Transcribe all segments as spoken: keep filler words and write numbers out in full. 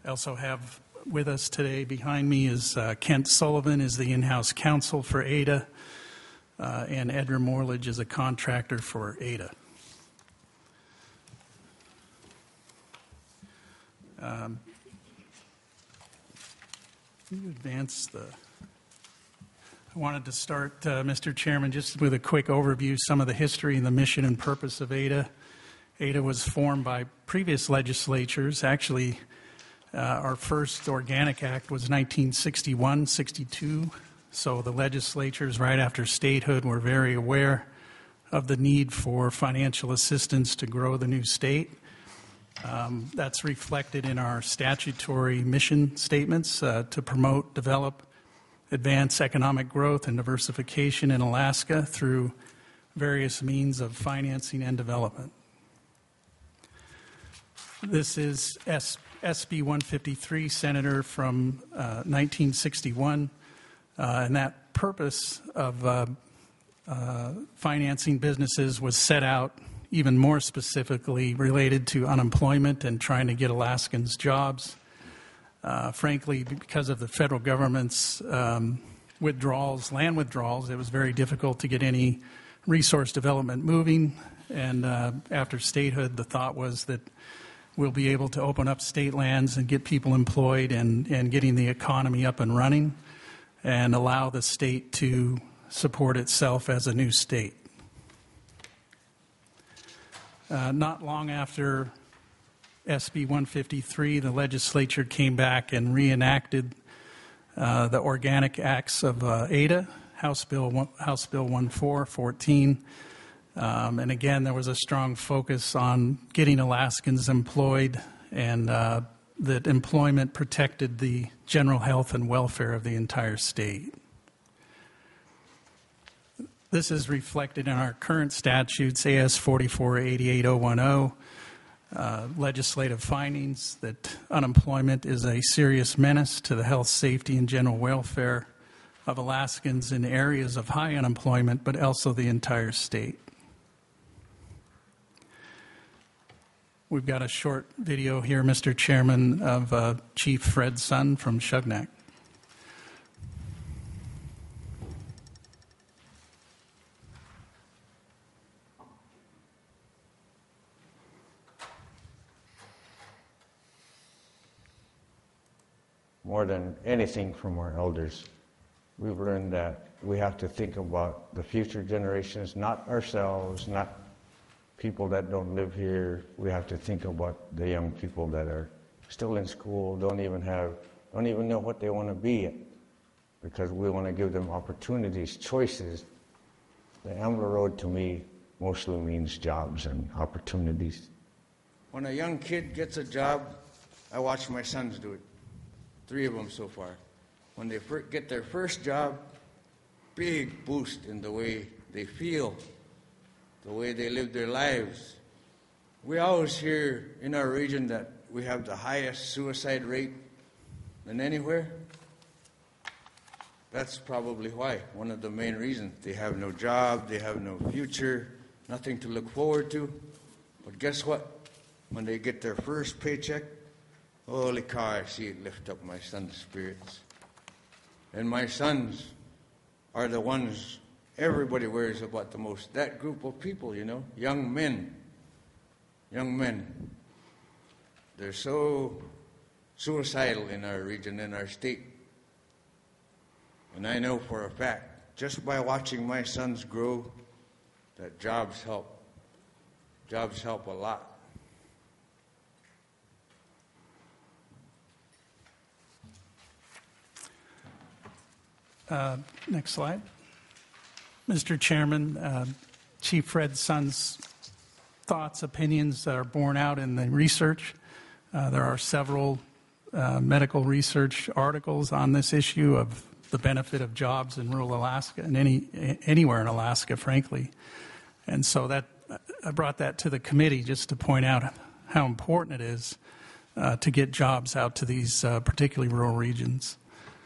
I also have with us today behind me is uh, Kent Sullivan is the in-house counsel for Ada, uh, and Edgar Morledge is a contractor for Ada. Um, can you advance the... I wanted to start, uh, Mister Chairman, just with a quick overview, some of the history and the mission and purpose of Ada. Ada was formed by previous legislatures. Actually, uh, our first Organic Act was nineteen sixty-one, sixty-two. So the legislatures right after statehood were very aware of the need for financial assistance to grow the new state. Um, that's reflected in our statutory mission statements uh, to promote, develop, advance economic growth and diversification in Alaska through various means of financing and development. This is S B one fifty-three, Senator, from uh, nineteen sixty-one, uh, and that purpose of uh, uh, financing businesses was set out even more specifically related to unemployment and trying to get Alaskans jobs. Uh, frankly, because of the federal government's um, withdrawals, land withdrawals, it was very difficult to get any resource development moving. And uh, after statehood, the thought was that we'll be able to open up state lands and get people employed and, and getting the economy up and running and allow the state to support itself as a new state. Uh, not long after S B one fifty-three, the legislature came back and reenacted uh, the Organic Acts of uh, Ada, House Bill one, House Bill fourteen fourteen. Um, and again, there was a strong focus on getting Alaskans employed and uh, that employment protected the general health and welfare of the entire state. This is reflected in our current statutes, A S forty-four eighty-eight oh ten. Uh, legislative findings that unemployment is a serious menace to the health, safety, and general welfare of Alaskans in areas of high unemployment, but also the entire state. We've got a short video here, Mister Chairman, of uh, Chief Fred Sun from Shugnak. More than anything from our elders, we've learned that we have to think about the future generations, not ourselves, not people that don't live here. We have to think about the young people that are still in school, don't even have, don't even know what they want to be yet, because we want to give them opportunities, choices. The Ambler Road to me mostly means jobs and opportunities. When a young kid gets a job, I watch my sons do it. Three of them so far. When they get their first job, big boost in the way they feel, the way they live their lives. We always hear in our region that we have the highest suicide rate than anywhere. That's probably why, one of the main reasons. They have no job, they have no future, nothing to look forward to. But guess what? When they get their first paycheck, holy cow, I see it lift up my son's spirits. And my sons are the ones everybody worries about the most. That group of people, you know, young men. Young men. They're so suicidal in our region, in our state. And I know for a fact, just by watching my sons grow, that jobs help. Jobs help a lot. Uh, next slide. Mister Chairman, uh, Chief Fred Sun's thoughts, opinions are borne out in the research. Uh, there are several uh, medical research articles on this issue of the benefit of jobs in rural Alaska and any anywhere in Alaska, frankly. And so that I brought that to the committee just to point out how important it is uh, to get jobs out to these uh, particularly rural regions.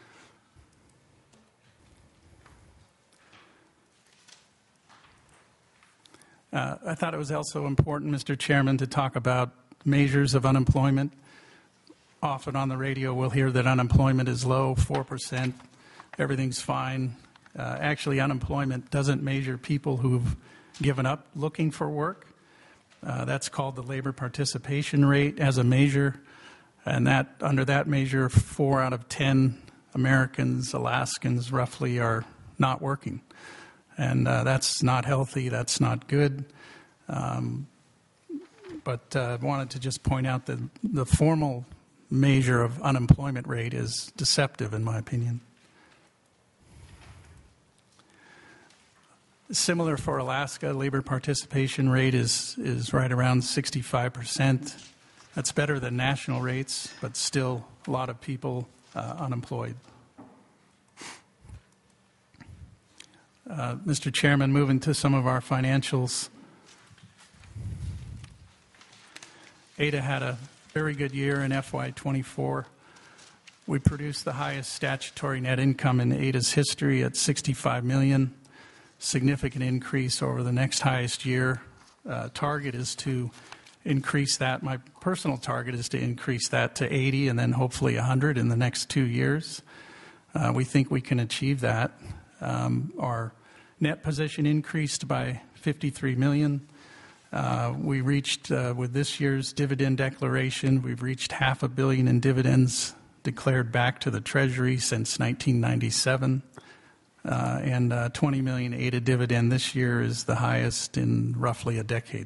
Uh, I thought it was also important, Mister Chairman, to talk about measures of unemployment. often on the radio we'll hear that unemployment is low, four percent, everything's fine. Uh, actually, unemployment doesn't measure people who've given up looking for work. Uh, that's called the labor participation rate as a measure. And that under that measure, four out of ten Americans, Alaskans roughly, are not working. And uh, that's not healthy, that's not good. Um, but I uh, wanted to just point out that the formal measure of unemployment rate is deceptive, in my opinion. Similar for Alaska, labor participation rate is, is right around sixty-five percent. That's better than national rates, but still a lot of people uh, unemployed. Uh, Mister Chairman, moving to some of our financials. A D A had a very good year in F Y twenty-four. We produced the highest statutory net income in A D A's history at sixty-five million dollars. Significant increase over the next highest year. Uh, target is to increase that. My personal target is to increase that to eighty and then hopefully one hundred in the next two years. Uh, we think we can achieve that. Um, our net position increased by fifty-three million dollars. Uh, we reached, uh, with this year's dividend declaration, we've reached half a billion in dividends declared back to the Treasury since nineteen ninety-seven. Uh, and uh, twenty million dollars A D A dividend this year is the highest in roughly a decade.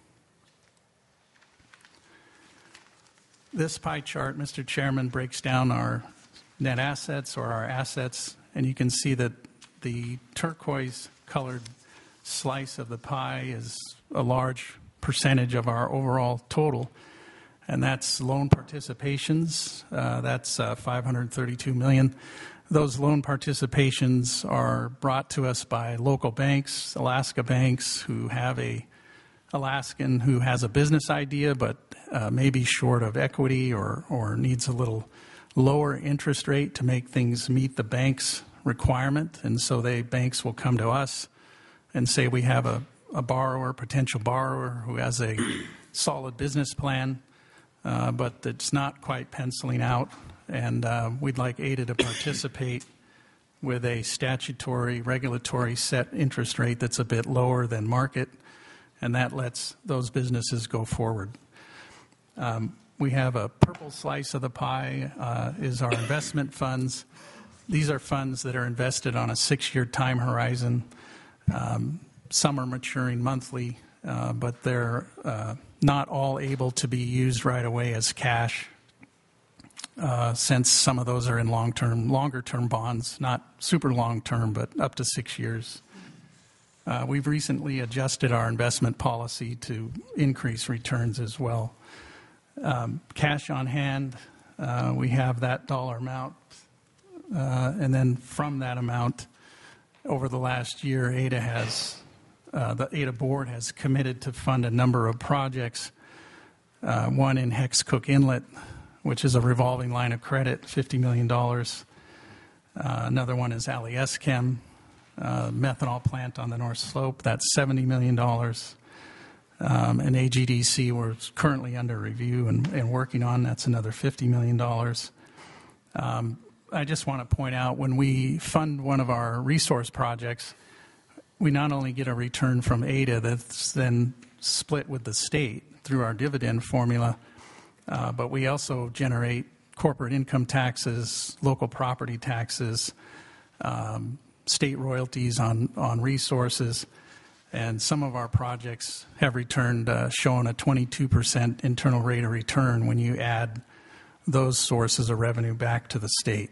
This pie chart, Mister Chairman, breaks down our net assets or our assets, and you can see that the turquoise-colored slice of the pie is a large percentage of our overall total, and that's loan participations. Uh, that's uh, five hundred thirty-two million dollars. Those loan participations are brought to us by local banks, Alaska banks, who have a Alaskan who has a business idea but uh, may be short of equity or, or needs a little lower interest rate to make things meet the bank's requirement. And so they banks will come to us and say we have a, a borrower, potential borrower, who has a solid business plan, uh, but it's not quite penciling out. And uh, we'd like A D A to participate with a statutory, regulatory set interest rate that's a bit lower than market, and that lets those businesses go forward. Um, we have a purple slice of the pie uh, is our investment funds. These are funds that are invested on a six-year time horizon. Um, some are maturing monthly, uh, but they're uh, not all able to be used right away as cash. Uh, since some of those are in long-term, longer-term bonds, not super long-term, but up to six years. Uh, we've recently adjusted our investment policy to increase returns as well. Um, cash on hand, uh, we have that dollar amount, uh, and then from that amount, over the last year, A D A has, uh, the A D A board has committed to fund a number of projects. Uh, one in Hex Cook Inlet, which is a revolving line of credit, fifty million dollars. Uh, another one is Alieschem, uh, methanol plant on the North Slope, that's seventy million dollars. Um, and A G D C we're currently under review and, and working on, that's another fifty million dollars. Um, I just want to point out, when we fund one of our resource projects, we not only get a return from A D A that's then split with the state through our dividend formula, Uh, but we also generate corporate income taxes, local property taxes, um, state royalties on, on resources, and some of our projects have returned, uh, shown a twenty-two percent internal rate of return when you add those sources of revenue back to the state.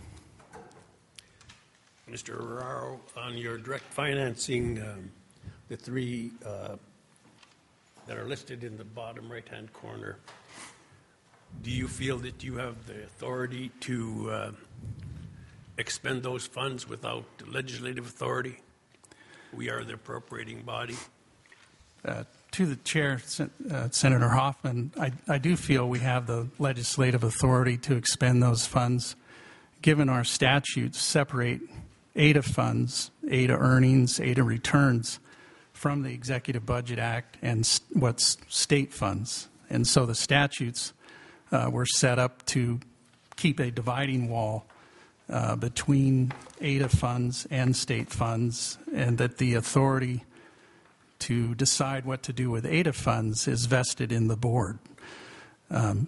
Mister Arraro, on your direct financing, um, the three uh, that are listed in the bottom right-hand corner, do you feel that you have the authority to uh, expend those funds without legislative authority? We are the appropriating body. Uh, to the chair, Sen- uh, Senator Hoffman, I, I do feel we have the legislative authority to expend those funds, given our statutes separate A D A funds, A D A earnings, A D A returns from the Executive Budget Act and st- what's state funds. And so the statutes uh, were set up to keep a dividing wall uh, between A D A funds and state funds, and that the authority to decide what to do with A D A funds is vested in the board. Um,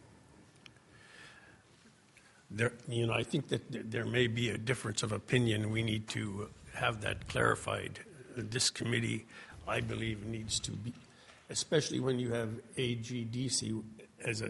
There, you know, I think that th- there may be a difference of opinion. We need to have that clarified. This committee, I believe, needs to be, especially when you have A G D C as a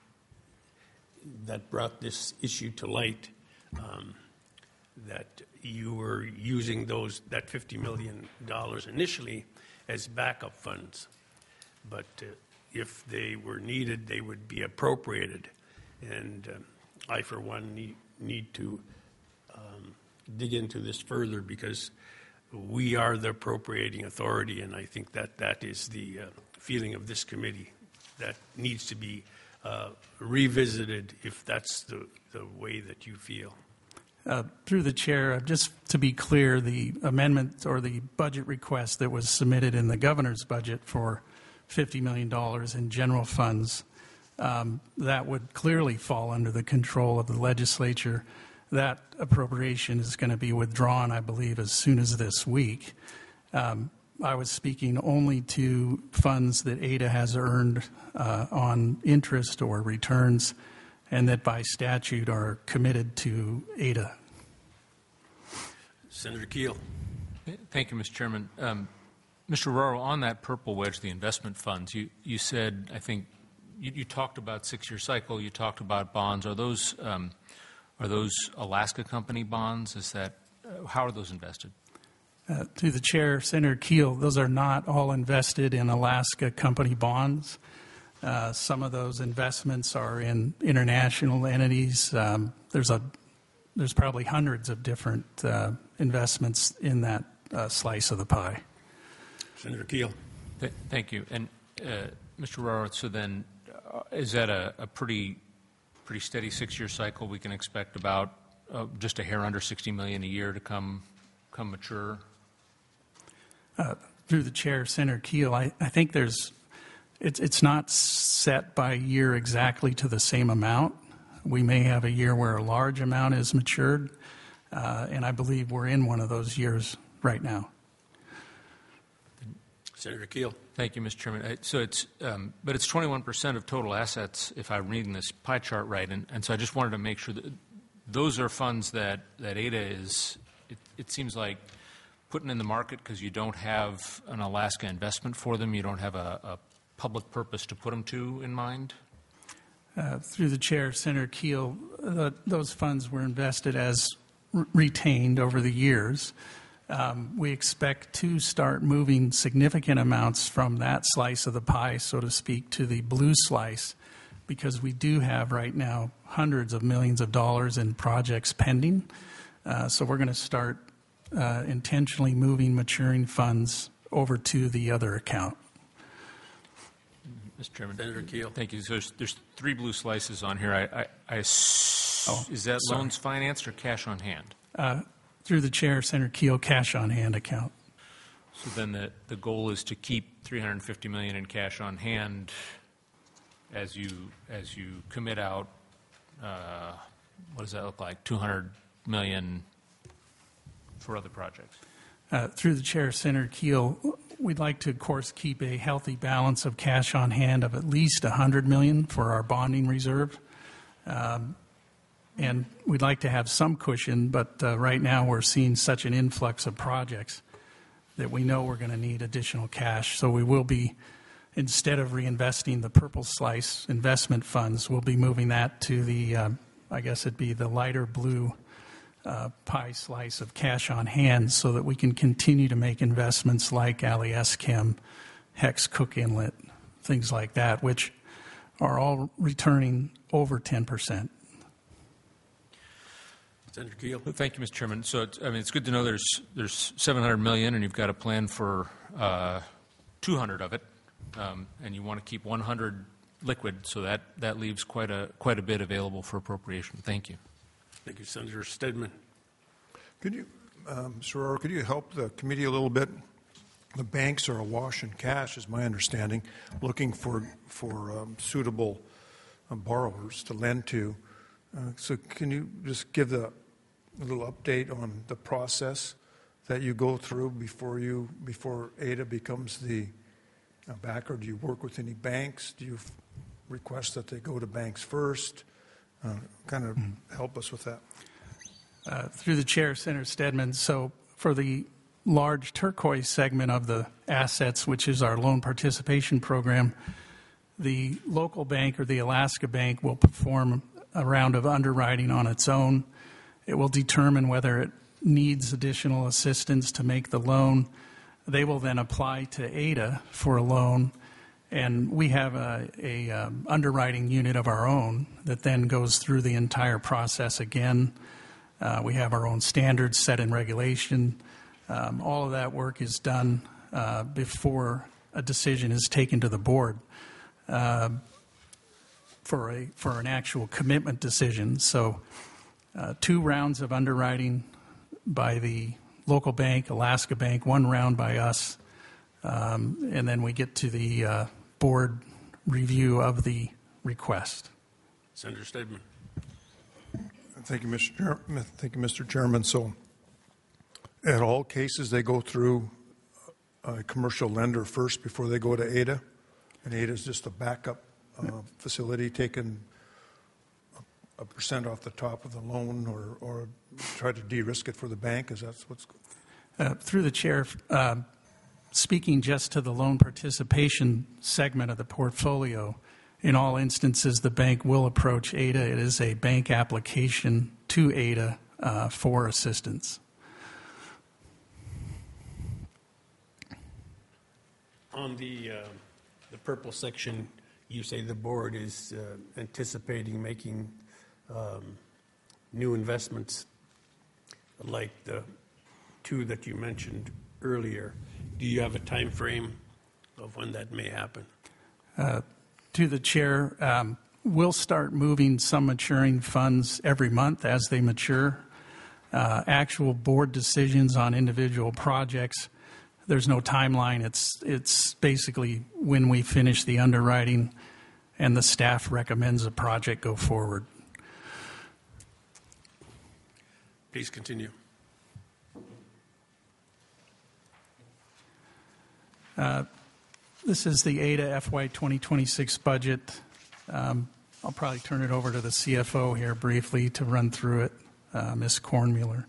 that brought this issue to light, um, that you were using those that fifty million dollars initially as backup funds, but uh, if they were needed, they would be appropriated, and. Uh, I, for one, need, need to um, dig into this further because we are the appropriating authority, and I think that that is the uh, feeling of this committee that needs to be uh, revisited if that's the, the way that you feel. Uh, through the chair, just to be clear, the amendment or the budget request that was submitted in the governor's budget for fifty million dollars in general funds, Um, that would clearly fall under the control of the legislature. That appropriation is going to be withdrawn, I believe, as soon as this week. Um, I was speaking only to funds that A D A has earned uh, on interest or returns, and that by statute are committed to A D A. Senator Keel. Thank you, Mister Chairman. Um, Mister Arroyo, on that purple wedge, the investment funds, you, you said, I think, You, you talked about six-year cycle. You talked about bonds. Are those um, are those Alaska company bonds? Is that uh, how are those invested? Uh, through the chair, Senator Keel, those are not all invested in Alaska company bonds. Uh, some of those investments are in international entities. Um, there's a there's probably hundreds of different uh, investments in that uh, slice of the pie. Senator Keel. Th- thank you. And uh, Mister Arroyo, so then. Uh, is that a, a pretty pretty steady six-year cycle? We can expect about uh, just a hair under sixty million dollars a year to come come mature? Uh, through the chair, Senator Keel, I, I think there's it's it's not set by year exactly to the same amount. We may have a year where a large amount is matured, uh, and I believe we're in one of those years right now. Senator Keel. Thank you, Mister Chairman. Uh, So it's, um, but it's twenty-one percent of total assets, if I'm reading this pie chart right, and, and so I just wanted to make sure that those are funds that, that A D A is, it, it seems like, putting in the market because you don't have an Alaska investment for them, you don't have a, a public purpose to put them to in mind? Uh, through the chair, Senator Keel, uh, those funds were invested as r- retained over the years. Um, we expect to start moving significant amounts from that slice of the pie, so to speak, to the blue slice, because we do have right now hundreds of millions of dollars in projects pending. Uh, so we're going to start uh, intentionally moving maturing funds over to the other account. Mister Chairman. Senator Keel. Thank you. So there's, there's three blue slices on here. I, I, I ass- Oh, is that sorry. loans financed or cash on hand? Uh, through the chair, Senator Keel, cash on hand account. So then the, the goal is to keep three hundred fifty million dollars in cash on hand as you as you commit out. Uh, what does that look like? two hundred million dollars for other projects. Uh, through the chair, Senator Keel, we'd like to, of course, keep a healthy balance of cash on hand of at least one hundred million dollars for our bonding reserve. Um, and we'd like to have some cushion, but uh, right now we're seeing such an influx of projects that we know we're going to need additional cash. So we will be, instead of reinvesting the purple slice investment funds, we'll be moving that to the, um, I guess it'd be the lighter blue uh, pie slice of cash on hand so that we can continue to make investments like AliEschem, Hex Cook Inlet, things like that, which are all returning over ten percent. Senator Keel. Thank you, Mister Chairman. So, it's, I mean, it's good to know there's there's seven hundred million dollars, and you've got a plan for uh, two hundred of it, um, and you want to keep one hundred liquid. So that, that leaves quite a quite a bit available for appropriation. Thank you. Thank you, Senator Stedman. Could you, um, Mister Arroyo, could you help the committee a little bit? The banks are awash in cash, is my understanding, looking for for um, suitable uh, borrowers to lend to. Uh, So can you just give the, a little update on the process that you go through before you, before A D A becomes the uh, backer? Do you work with any banks? Do you f- request that they go to banks first? Uh, Kind of help us with that. Uh, Through the chair, Senator Stedman, so for the large turquoise segment of the assets, which is our loan participation program, the local bank or the Alaska Bank will perform a round of underwriting on its own. It will determine whether it needs additional assistance to make the loan. They will then apply to A D A for a loan, and we have a, a um, underwriting unit of our own that then goes through the entire process again. Uh, we have our own standards set in regulation. Um, all of that work is done uh, before a decision is taken to the board uh, for a for an actual commitment decision. So, uh, two rounds of underwriting by the local bank, Alaska Bank, one round by us, um, and then we get to the uh, board review of the request. Senator Stedman. Thank you, Mister Chair- Thank you, Mister Chairman. So, at all cases, they go through a commercial lender first before they go to A D A, and A D A is just a backup uh, facility taking a percent off the top of the loan, or, or try to de-risk it for the bank. Is that what's? Uh, through the chair, uh, speaking just to the loan participation segment of the portfolio, in all instances, the bank will approach A D A. It is a bank application to A D A uh, for assistance. On the, uh, the purple section, you say the board is uh, anticipating making um, new investments like the two that you mentioned earlier. Do you have a time frame of when that may happen? Uh, to the chair, um, we'll start moving some maturing funds every month as they mature. Uh, actual board decisions on individual projects, there's no timeline. It's it's basically when we finish the underwriting and the staff recommends a project go forward. Please continue. Uh, this is the A D A F Y twenty twenty-six budget. Um, I'll probably turn it over to the C F O here briefly to run through it, uh, Miz Kornmuller.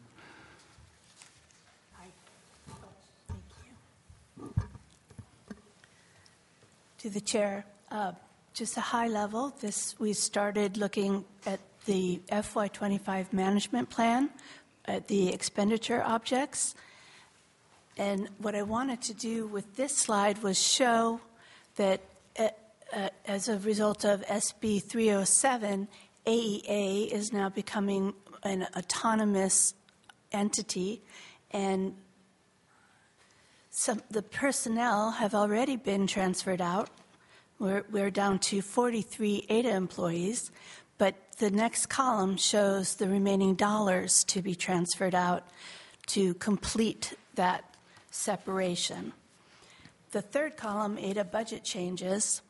To the chair, uh, just a high level, this, we started looking at the F Y twenty-five management plan, at the expenditure objects. And what I wanted to do with this slide was show that uh, uh, as a result of S B three oh seven, A E A is now becoming an autonomous entity, and some, the personnel have already been transferred out. We're, we're down to forty-three A D A employees, but the next column shows the remaining dollars to be transferred out to complete that separation. The third column, A D A budget changes.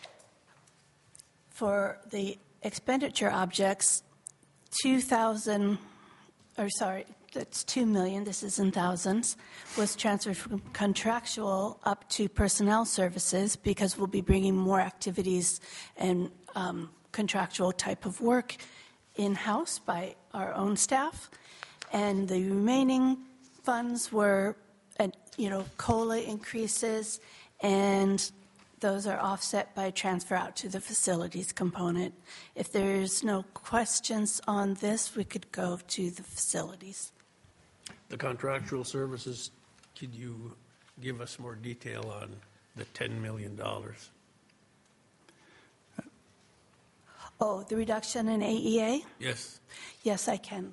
For the expenditure objects, two thousand, or sorry, that's two million, this is in thousands, was transferred from contractual up to personnel services because we'll be bringing more activities and um, contractual type of work in-house by our own staff. And the remaining funds were, uh, you know, COLA increases, and those are offset by transfer out to the facilities component. If there's no questions on this, we could go to the facilities. The contractual services, could you give us more detail on the ten million dollars? Oh, the reduction in A E A? Yes. Yes, I can.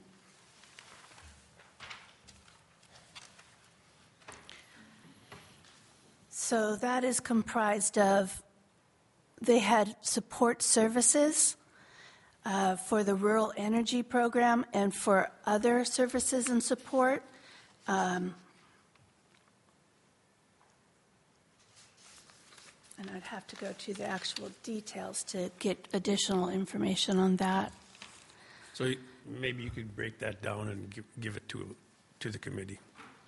So that is comprised of, they had support services uh, for the rural energy program and for other services and support. Um, And I'd have to go to the actual details to get additional information on that. So you- maybe you could break that down and give, give it to, to the committee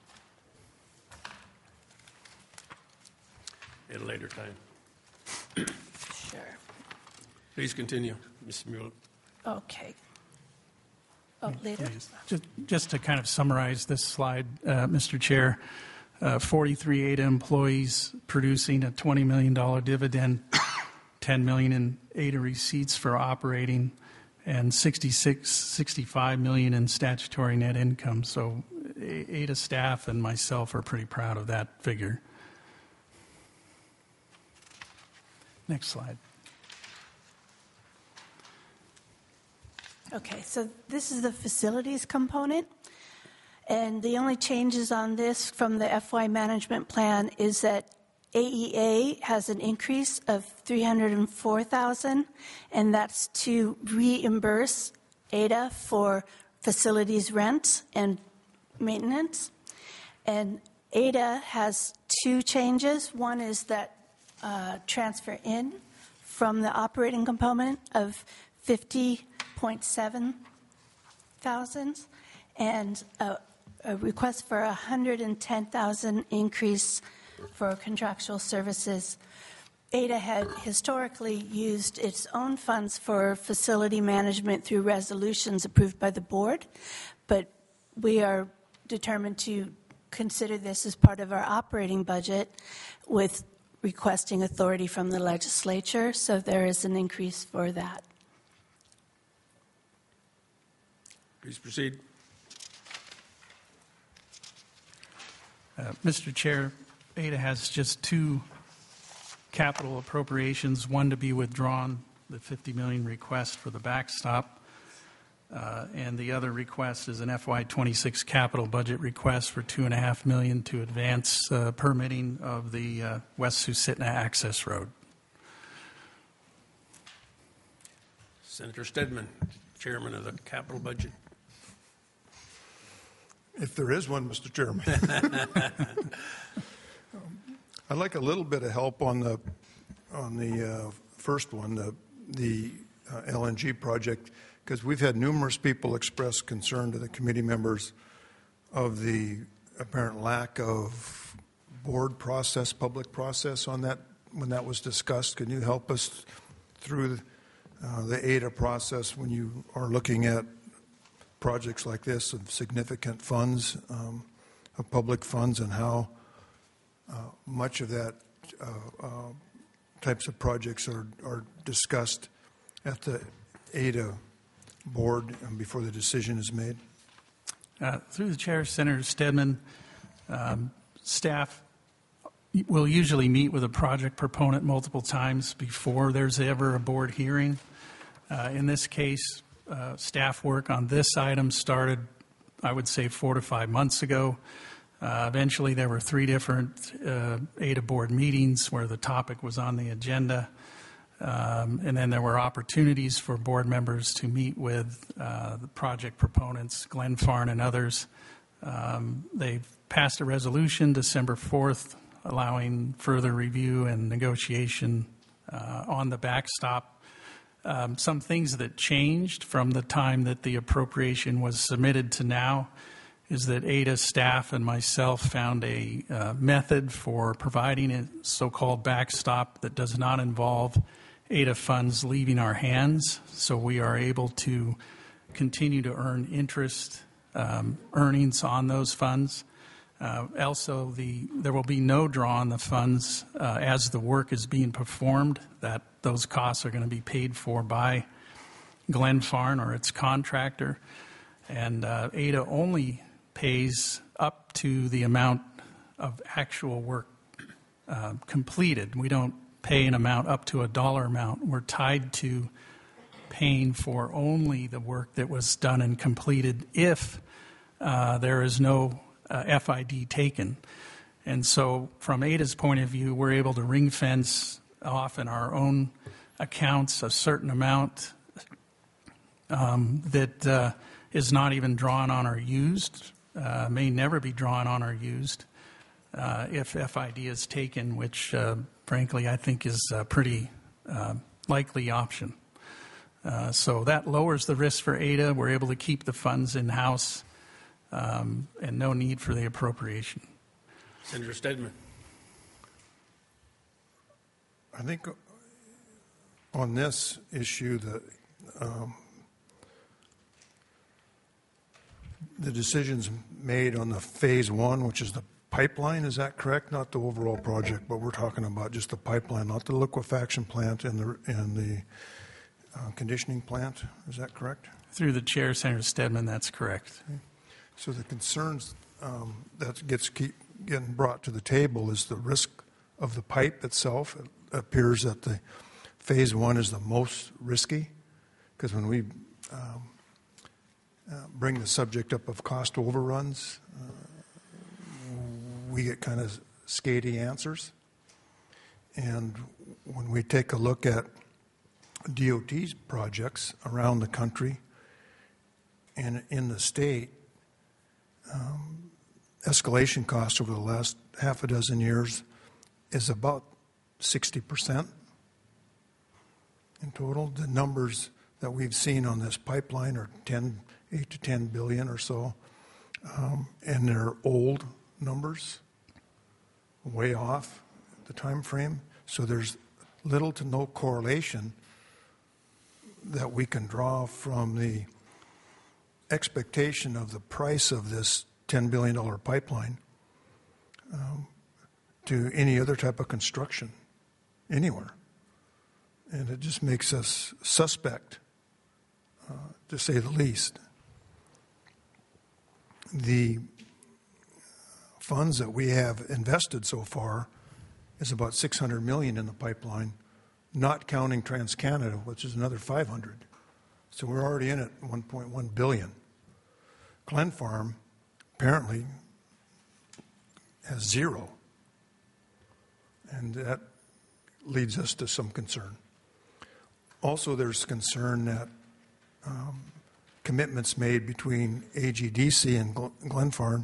at a later time. Sure. Please continue, Miz Mueller. Okay. Oh, later? Please. Just, just to kind of summarize this slide, uh, Mister Chair, uh, forty-three A D A employees producing a twenty million dollars dividend, ten million dollars in A D A receipts for operating, and sixty-six, sixty-five million dollars in statutory net income. So A D A staff and myself are pretty proud of that figure. Next slide. Okay, so this is the facilities component. And the only changes on this from the F Y management plan is that A E A has an increase of three hundred four thousand dollars, and that's to reimburse A D A for facilities rent and maintenance. And A D A has two changes. One is that uh, transfer in from the operating component of fifty point seven thousand, and a, a request for a one hundred ten thousand increase for contractual services. A D A had historically used its own funds for facility management through resolutions approved by the board, but we are determined to consider this as part of our operating budget with requesting authority from the legislature, so there is an increase for that. Please proceed. Uh, Mister Chair, A D A has just two capital appropriations, one to be withdrawn, the fifty million dollars request for the backstop, uh, and the other request is an F Y twenty-six capital budget request for two point five million dollars to advance uh, permitting of the uh, West Susitna Access Road. Senator Stedman, Chairman of the Capital Budget. If there is one, Mister Chairman. um, I'd like a little bit of help on the on the uh, first one, the the uh, L N G project, because we've had numerous people express concern to the committee members of the apparent lack of board process, public process on that when that was discussed. Can you help us through uh, the A D A process when you are looking at projects like this of significant funds, um, of public funds, and how uh, much of that uh, uh, types of projects are, are discussed at the A D A board and before the decision is made? Uh, through the chair, Senator Stedman, um, staff will usually meet with a project proponent multiple times before there's ever a board hearing. Uh, in this case, uh, staff work on this item started, I would say, four to five months ago. Uh, eventually, there were three different uh, A D A board meetings where the topic was on the agenda. Um, and then there were opportunities for board members to meet with uh, the project proponents, Glenn Farn and others. Um, they passed a resolution December fourth allowing further review and negotiation uh, on the backstop. Um, some things that changed from the time that the appropriation was submitted to now is that A D A staff and myself found a uh, method for providing a so-called backstop that does not involve A D A funds leaving our hands, so we are able to continue to earn interest um, earnings on those funds. Uh, also, the, there will be no draw on the funds uh, as the work is being performed. That those costs are going to be paid for by Glenn Farn or its contractor, and uh, A D A only pays up to the amount of actual work uh, completed. We don't pay an amount up to a dollar amount. We're tied to paying for only the work that was done and completed if uh, there is no uh, F I D taken. And so from A D A's point of view, we're able to ring fence off in our own accounts a certain amount um, that uh, is not even drawn on or used, uh, may never be drawn on or used. uh, if F I D is taken, which uh, frankly I think is a pretty uh, likely option. Uh, so that lowers the risk for A D A. We're able to keep the funds in-house um, and no need for the appropriation. Senator Stedman. I think on this issue, the um, the decisions made on the phase one, which is the pipeline, is that correct? Not the overall project, but we're talking about just the pipeline, not the liquefaction plant and the and the uh, conditioning plant. Is that correct? Through the chair, Senator Stedman, that's correct. Okay. So the concerns um, that gets keep getting brought to the table is the risk of the pipe itself. It appears that the phase one is the most risky, because when we um, uh, bring the subject up of cost overruns, uh, we get kind of skatey answers. And when we take a look at D O T's projects around the country and in the state, um, escalation costs over the last half a dozen years is about sixty percent in total. The numbers that we've seen on this pipeline are ten, eight to ten billion or so, um, and they're old numbers, way off the time frame. So there's little to no correlation that we can draw from the expectation of the price of this ten billion dollars pipeline um, to any other type of construction anywhere. And it just makes us suspect, uh, to say the least. The funds that we have invested so far is about six hundred million dollars in the pipeline, not counting TransCanada, which is another five hundred. So we're already in at one point one billion. Glen Farm apparently has zero. And that leads us to some concern. Also, there's concern that um, commitments made between A G D C and Glen Farm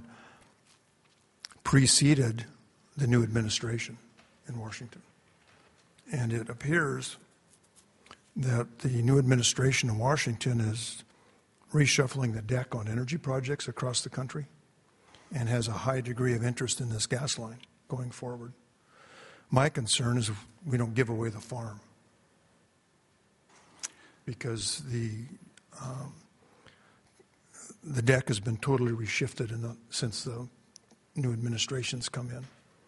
preceded the new administration in Washington. And it appears that the new administration in Washington is reshuffling the deck on energy projects across the country and has a high degree of interest in this gas line going forward. My concern is we don't give away the farm, because the um, the deck has been totally reshifted in the, since the new administration's come in.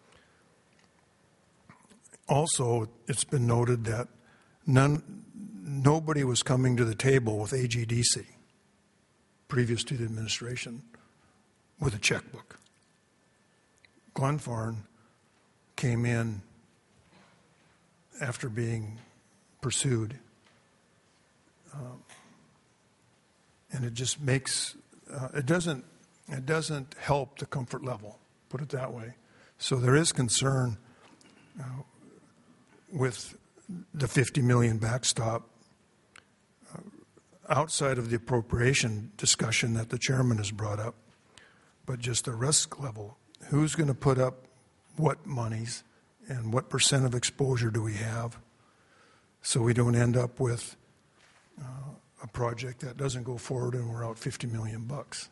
Also, it's been noted that none, nobody was coming to the table with A G D C previous to the administration with a checkbook. Glen Farm came in after being pursued, um, and it just makes uh, it doesn't it doesn't help the comfort level, put it that way. So there is concern uh, with the fifty million backstop uh, outside of the appropriation discussion that the chairman has brought up, but just the risk level. Who's going to put up what monies and what percent of exposure do we have, so we don't end up with uh, a project that doesn't go forward and we're out fifty million bucks.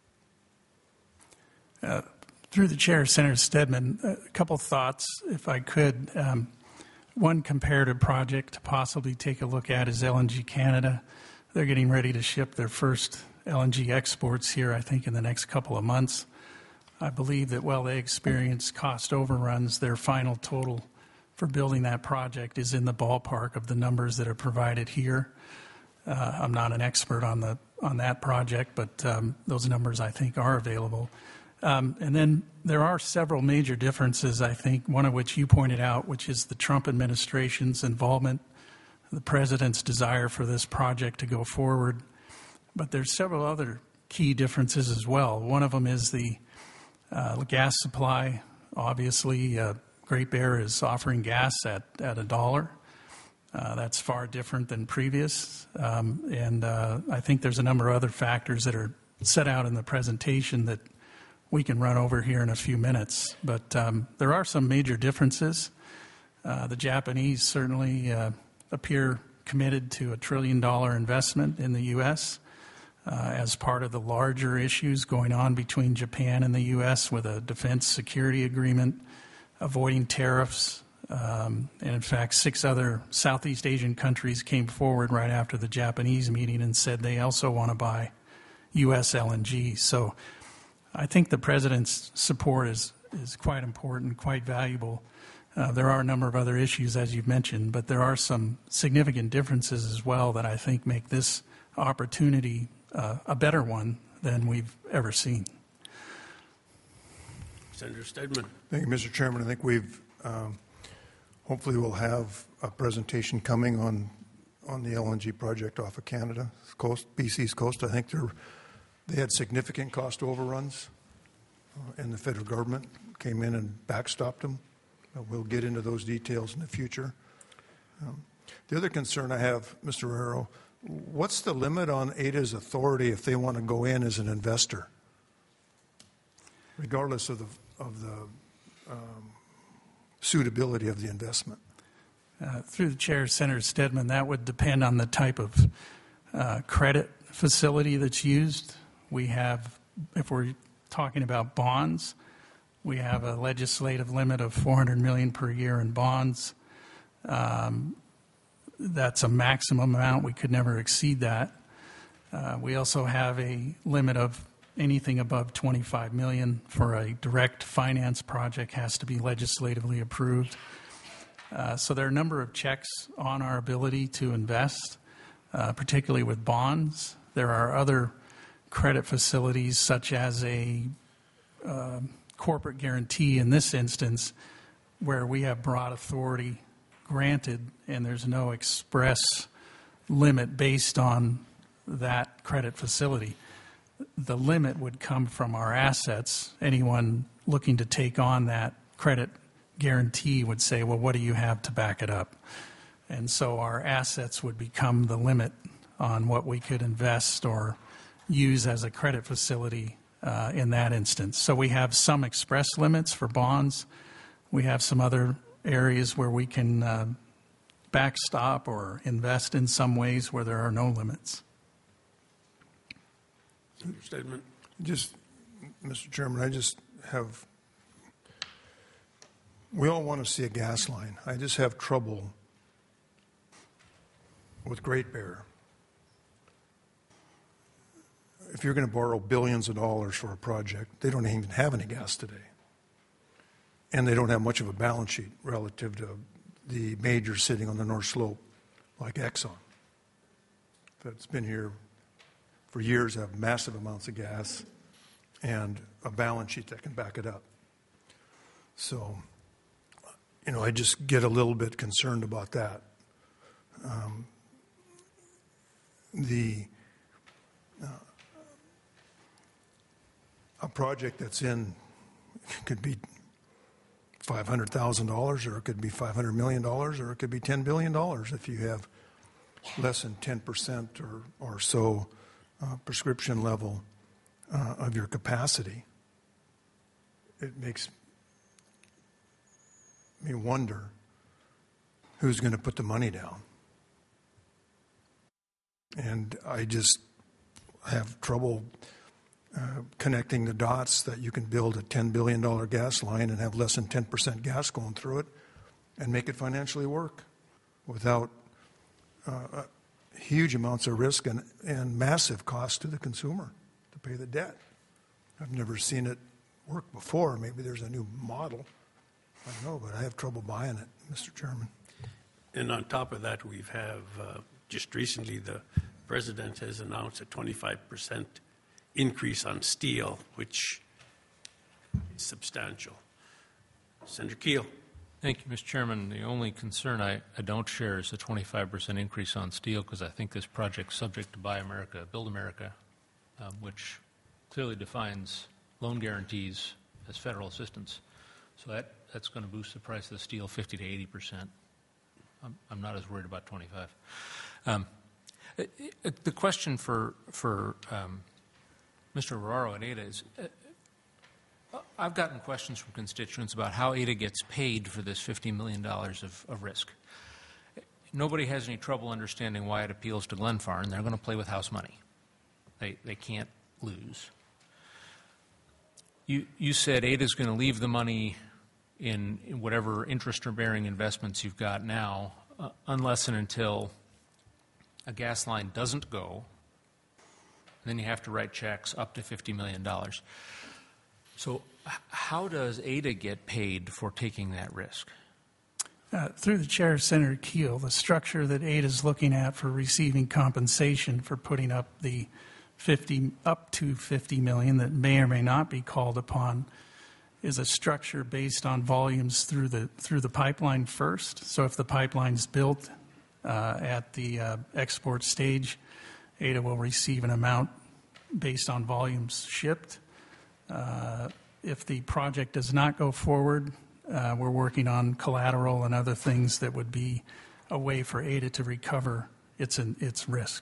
Uh, through the chair, Senator Stedman, a couple thoughts, if I could. Um, one comparative project to possibly take a look at is L N G Canada. They're getting ready to ship their first L N G exports here, I think, in the next couple of months. I believe that while they experience cost overruns, their final total for building that project is in the ballpark of the numbers that are provided here. Uh, I'm not an expert on the on that project, but um, those numbers I think are available. Um, and then there are several major differences, I think, one of which you pointed out, which is the Trump administration's involvement, the president's desire for this project to go forward. But there's several other key differences as well. One of them is the uh, gas supply. Obviously, uh, Great Bear is offering gas at, at a dollar. Uh, that's far different than previous. Um, and uh, I think there's a number of other factors that are set out in the presentation that we can run over here in a few minutes. But um, there are some major differences. Uh, the Japanese certainly uh, appear committed to a trillion dollar investment in the U S uh, as part of the larger issues going on between Japan and the U S with a defense security agreement, avoiding tariffs. Um, and in fact, six other Southeast Asian countries came forward right after the Japanese meeting and said they also want to buy U S L N G. So I think the president's support is, is quite important, quite valuable. Uh, there are a number of other issues, as you've mentioned, but there are some significant differences as well that I think make this opportunity uh, a better one than we've ever seen. Senator Stedman. Thank you, Mister Chairman. I think we've, um, hopefully we'll have a presentation coming on, on the L N G project off of Canada's coast, B C's coast. I think they're, they had significant cost overruns, uh, and the federal government came in and backstopped them. We'll get into those details in the future. Um, the other concern I have, Mister Herrero, what's the limit on A D A's authority if they want to go in as an investor, regardless of the, of the um, suitability of the investment? Uh, through the chair, Senator Stedman, that would depend on the type of uh, credit facility that's used. We have, if we're talking about bonds, we have a legislative limit of four hundred million dollars per year in bonds. Um, that's a maximum amount. We could never exceed that. Uh, we also have a limit of anything above twenty-five million dollars for a direct finance project has to be legislatively approved. Uh, so there are a number of checks on our ability to invest, uh, particularly with bonds. There are other credit facilities such as a uh, corporate guarantee in this instance where we have broad authority granted and there's no express limit based on that credit facility. The limit would come from our assets. Anyone looking to take on that credit guarantee would say, well, what do you have to back it up? And so our assets would become the limit on what we could invest or use as a credit facility uh, in that instance. So we have some express limits for bonds. We have some other areas where we can uh, backstop or invest in some ways where there are no limits. Statement. Just, Mister Chairman, I just have, we all want to see a gas line. I just have trouble with Great Bear. If you're going to borrow billions of dollars for a project, they don't even have any gas today. And they don't have much of a balance sheet relative to the majors sitting on the North Slope like Exxon. That's been here for years, have massive amounts of gas and a balance sheet that can back it up. So, you know, I just get a little bit concerned about that. Um, the uh, a project that's in could be five hundred thousand dollars, or it could be five hundred million dollars, or it could be ten billion dollars if you have less than ten percent or, or so uh, prescription level uh, of your capacity. It makes me wonder who's going to put the money down. And I just have trouble uh, connecting the dots that you can build a ten billion dollars gas line and have less than ten percent gas going through it and make it financially work without uh, huge amounts of risk and, and massive cost to the consumer to pay the debt. I've never seen it work before. Maybe there's a new model. I don't know, but I have trouble buying it, Mister Chairman. And on top of that, we've have uh, just recently the president has announced a twenty-five percent increase on steel, which is substantial. Senator Keel. Thank you, Mister Chairman. The only concern I, I don't share is the twenty-five percent increase on steel, because I think this project's subject to Buy America, Build America, um, which clearly defines loan guarantees as federal assistance. So that, that's going to boost the price of the steel fifty to eighty percent. I'm, I'm not as worried about twenty-five. Um, it, it, the question for, for um, Mister Ferraro and Ada is, uh, I've gotten questions from constituents about how A D A gets paid for this fifty million dollars of, of risk. Nobody has any trouble understanding why it appeals to Glenfarne. They're going to play with house money. They, they can't lose. You, you said A D A is going to leave the money in, in whatever interest-bearing investments you've got now, uh, unless and until a gas line doesn't go. Then you have to write checks up to fifty million dollars. So h- how does A D A get paid for taking that risk? Uh, through the chair, Senator Keel, the structure that A D A is looking at for receiving compensation for putting up the fifty up to fifty million that may or may not be called upon is a structure based on volumes through the through the pipeline first. So if the pipeline's built uh, at the uh, export stage, A D A will receive an amount based on volumes shipped. Uh, if the project does not go forward, uh, we're working on collateral and other things that would be a way for A D A to recover its its risk.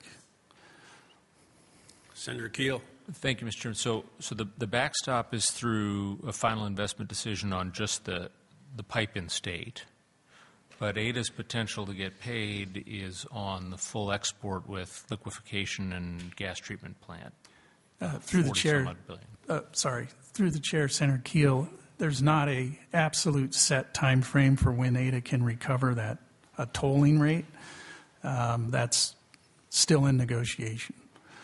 Senator Keel. Thank you, Mister Chairman. So, so the, the backstop is through a final investment decision on just the, the pipe in state. But A D A's potential to get paid is on the full export with liquefaction and gas treatment plant. Uh, through the chair, uh, sorry, through the chair, Senator Keel, there's not a absolute set time frame for when A D A can recover that a tolling rate. Um, that's still in negotiation.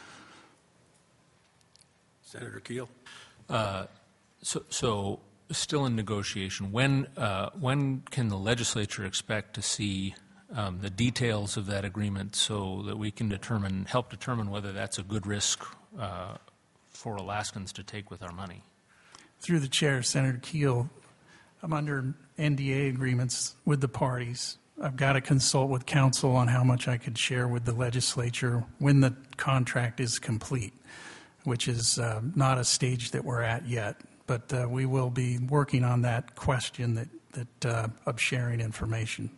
Senator Keel. Uh, so, so still in negotiation. When uh, when can the legislature expect to see um, the details of that agreement so that we can determine, help determine whether that's a good risk uh, for Alaskans to take with our money? Through the chair, Senator Keel, I'm under N D A agreements with the parties. I've got to consult with counsel on how much I could share with the legislature when the contract is complete, which is uh, not a stage that we're at yet. But uh, we will be working on that question that, that uh, of sharing information.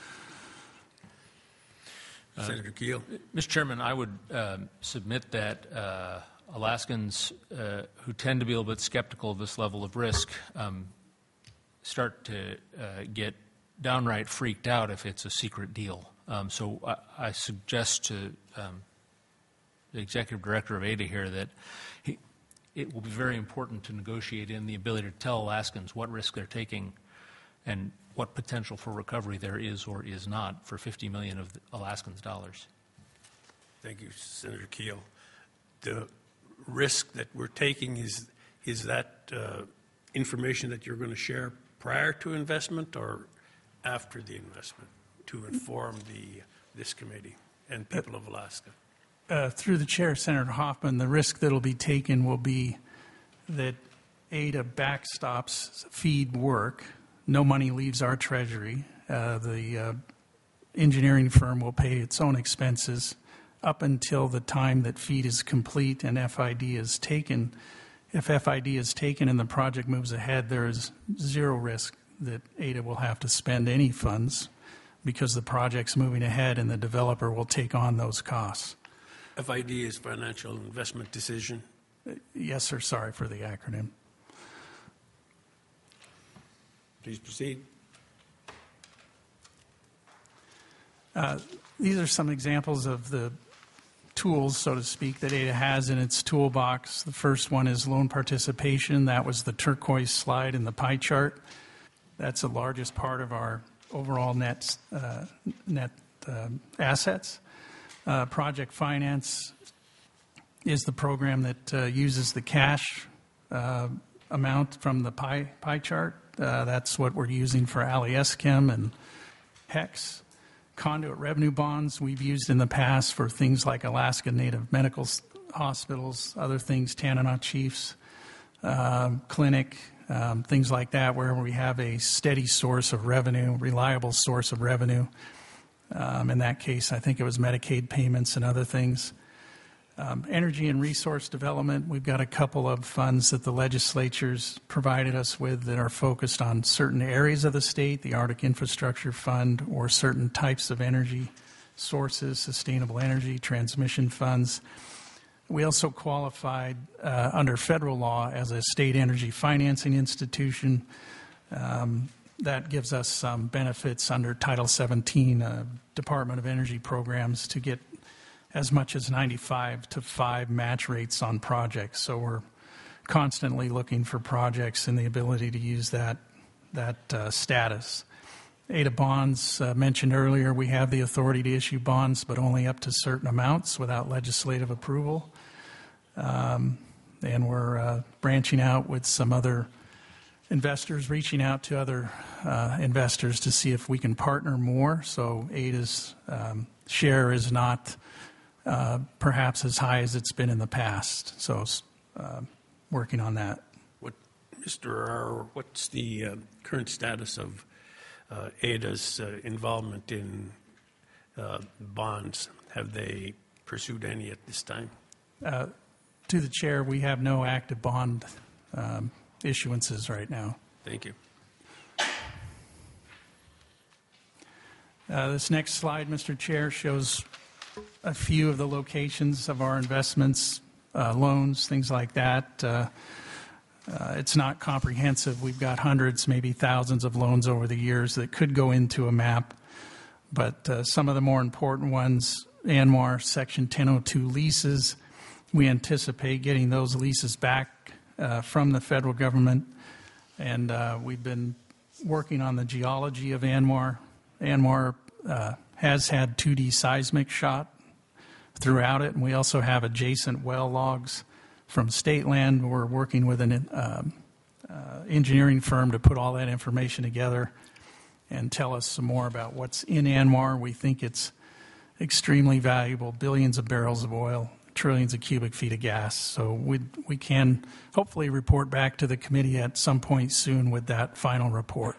Uh, Senator Keel. Mister Chairman, I would uh, submit that uh, Alaskans uh, who tend to be a little bit skeptical of this level of risk um, start to uh, get downright freaked out if it's a secret deal. Um, so I, I suggest to um, the executive director of A D A here that he, it will be very important to negotiate in the ability to tell Alaskans what risk they're taking and what potential for recovery there is or is not for fifty million of Alaskans' dollars. Thank you, Senator Keel. The risk that we're taking is, is that uh, information that you're going to share prior to investment or after the investment to inform the, this committee and people of Alaska? Uh, through the chair, Senator Hoffman, the risk that will be taken will be that A D A backstops feed work. No money leaves our treasury. Uh, the uh, engineering firm will pay its own expenses up until the time that feed is complete and F I D is taken. If F I D is taken and the project moves ahead, there is zero risk that A D A will have to spend any funds because the project's moving ahead and the developer will take on those costs. F I D is Financial Investment Decision. Yes, sir. Sorry for the acronym. Please proceed. Uh, these are some examples of the tools, so to speak, that A D A has in its toolbox. The first one is loan participation. That was the turquoise slide in the pie chart. That's the largest part of our overall net, uh, net uh, assets. Uh, project finance is the program that uh, uses the cash uh, amount from the pie, pie chart. Uh, that's what we're using for Alieschem and HEX. Conduit revenue bonds we've used in the past for things like Alaska Native Medical Hospitals, other things, Tanana Chiefs, uh, Clinic, um, things like that, where we have a steady source of revenue, reliable source of revenue. Um, in that case, I think it was Medicaid payments and other things. Um, energy and resource development, we've got a couple of funds that the legislature's provided us with that are focused on certain areas of the state, the Arctic Infrastructure Fund, or certain types of energy sources, sustainable energy, transmission funds. We also qualified uh, under federal law as a state energy financing institution. Um, that gives us some benefits under Title seventeen uh, Department of Energy programs to get as much as ninety-five to five match rates on projects. So we're constantly looking for projects and the ability to use that, that uh, status. A D A bonds, uh, mentioned earlier, we have the authority to issue bonds, but only up to certain amounts without legislative approval. Um, and we're uh, branching out with some other investors, reaching out to other uh, investors to see if we can partner more. So A D A's um, share is not uh, perhaps as high as it's been in the past. So uh, working on that. What, Mister Arrow, what's the uh, current status of uh, A D A's uh, involvement in uh, bonds? Have they pursued any at this time? Uh, to the chair, we have no active bond um, issuances right now. Thank you. Uh, this next slide, Mister Chair, shows a few of the locations of our investments, uh, loans, things like that. Uh, uh, it's not comprehensive. We've got hundreds, maybe thousands of loans over the years that could go into a map. But uh, some of the more important ones, ANWR Section ten oh two leases, we anticipate getting those leases back uh, from the federal government. And uh, we've been working on the geology of ANWR. ANWR uh, has had two D seismic shot throughout it, and we also have adjacent well logs from state land. We're working with an uh, uh, engineering firm to put all that information together and tell us some more about what's in ANWR. We think it's extremely valuable, billions of barrels of oil, trillions of cubic feet of gas. So we we can hopefully report back to the committee at some point soon with that final report.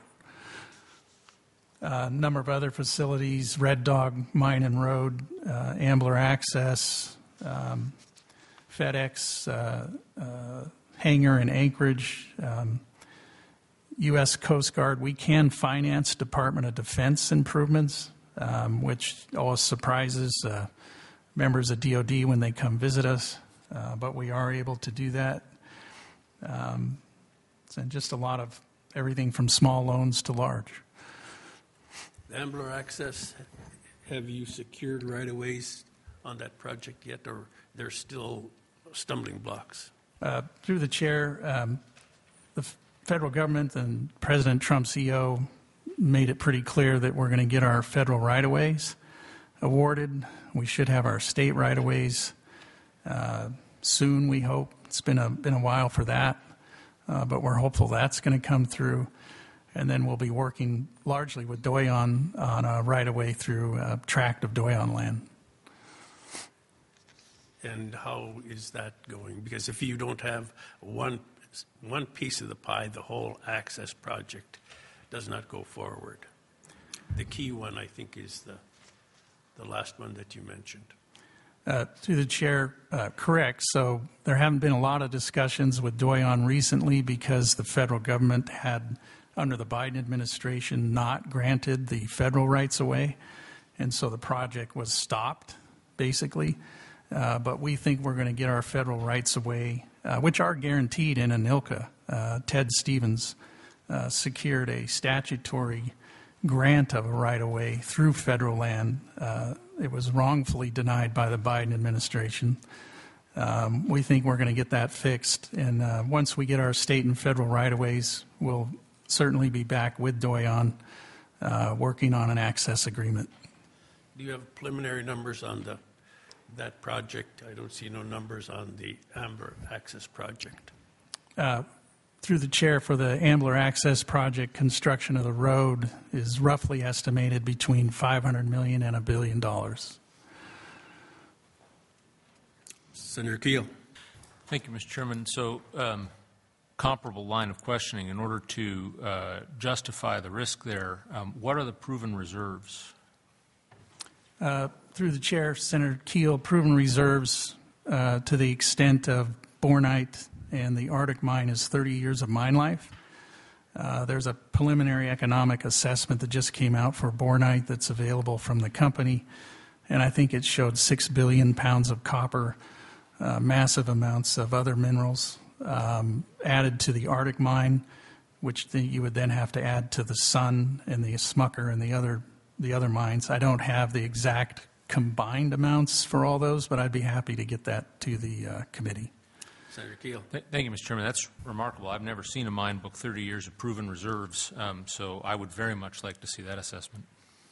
A uh, number of other facilities, Red Dog Mine and Road, uh, Ambler Access, um, FedEx uh, uh, hangar in Anchorage, um, U S Coast Guard. We can finance Department of Defense improvements, um, which always surprises uh, members of D O D when they come visit us, uh, but we are able to do that. Um, and just a lot of everything from small loans to large. Ambler Access, have you secured right-of-ways on that project yet, or there's still stumbling blocks? Uh, through the chair, um, the f- federal government and President Trump's E O made it pretty clear that we're going to get our federal right-of-ways awarded. We should have our state right-of-ways uh, soon, we hope. It's been a, been a while for that, uh, but we're hopeful that's going to come through. And then we'll be working largely with Doyon on a right-of-way through a tract of Doyon land. And how is that going? Because if you don't have one one piece of the pie, the whole access project does not go forward. The key one, I think, is the the last one that you mentioned. Uh, through the chair, uh, correct. So there haven't been a lot of discussions with Doyon recently because the federal government had, under the Biden administration, not granted the federal rights away. And so the project was stopped, basically. Uh, but we think we're going to get our federal rights away, uh, which are guaranteed in ANILCA. Uh, Ted Stevens uh, secured a statutory grant of a right-of-way through federal land. Uh, it was wrongfully denied by the Biden administration. Um, we think we're going to get that fixed. And uh, once we get our state and federal right-of-ways, we'll certainly be back with Doyon uh, working on an access agreement. Do you have preliminary numbers on the that project? I don't see no numbers on the Ambler Access project. Uh, through the chair, for the Ambler Access project, construction of the road is roughly estimated between five hundred million dollars and a billion dollars. Senator Keel. Thank you, Mister Chairman. So, um, comparable line of questioning. In order to uh, justify the risk there, um, what are the proven reserves? Uh, through the chair, Senator Keel, proven reserves uh, to the extent of Bornite and the Arctic mine is thirty years of mine life. Uh, there's a preliminary economic assessment that just came out for Bornite that's available from the company, and I think it showed six billion pounds of copper uh, massive amounts of other minerals um, added to the Arctic mine, which the, you would then have to add to the Sun and the Smucker and the other the other mines. I don't have the exact combined amounts for all those, but I'd be happy to get that to the uh, committee. Senator Keel. Th- Thank you, Mister Chairman. That's remarkable. I've never seen a mine book thirty years of proven reserves, um, so I would very much like to see that assessment.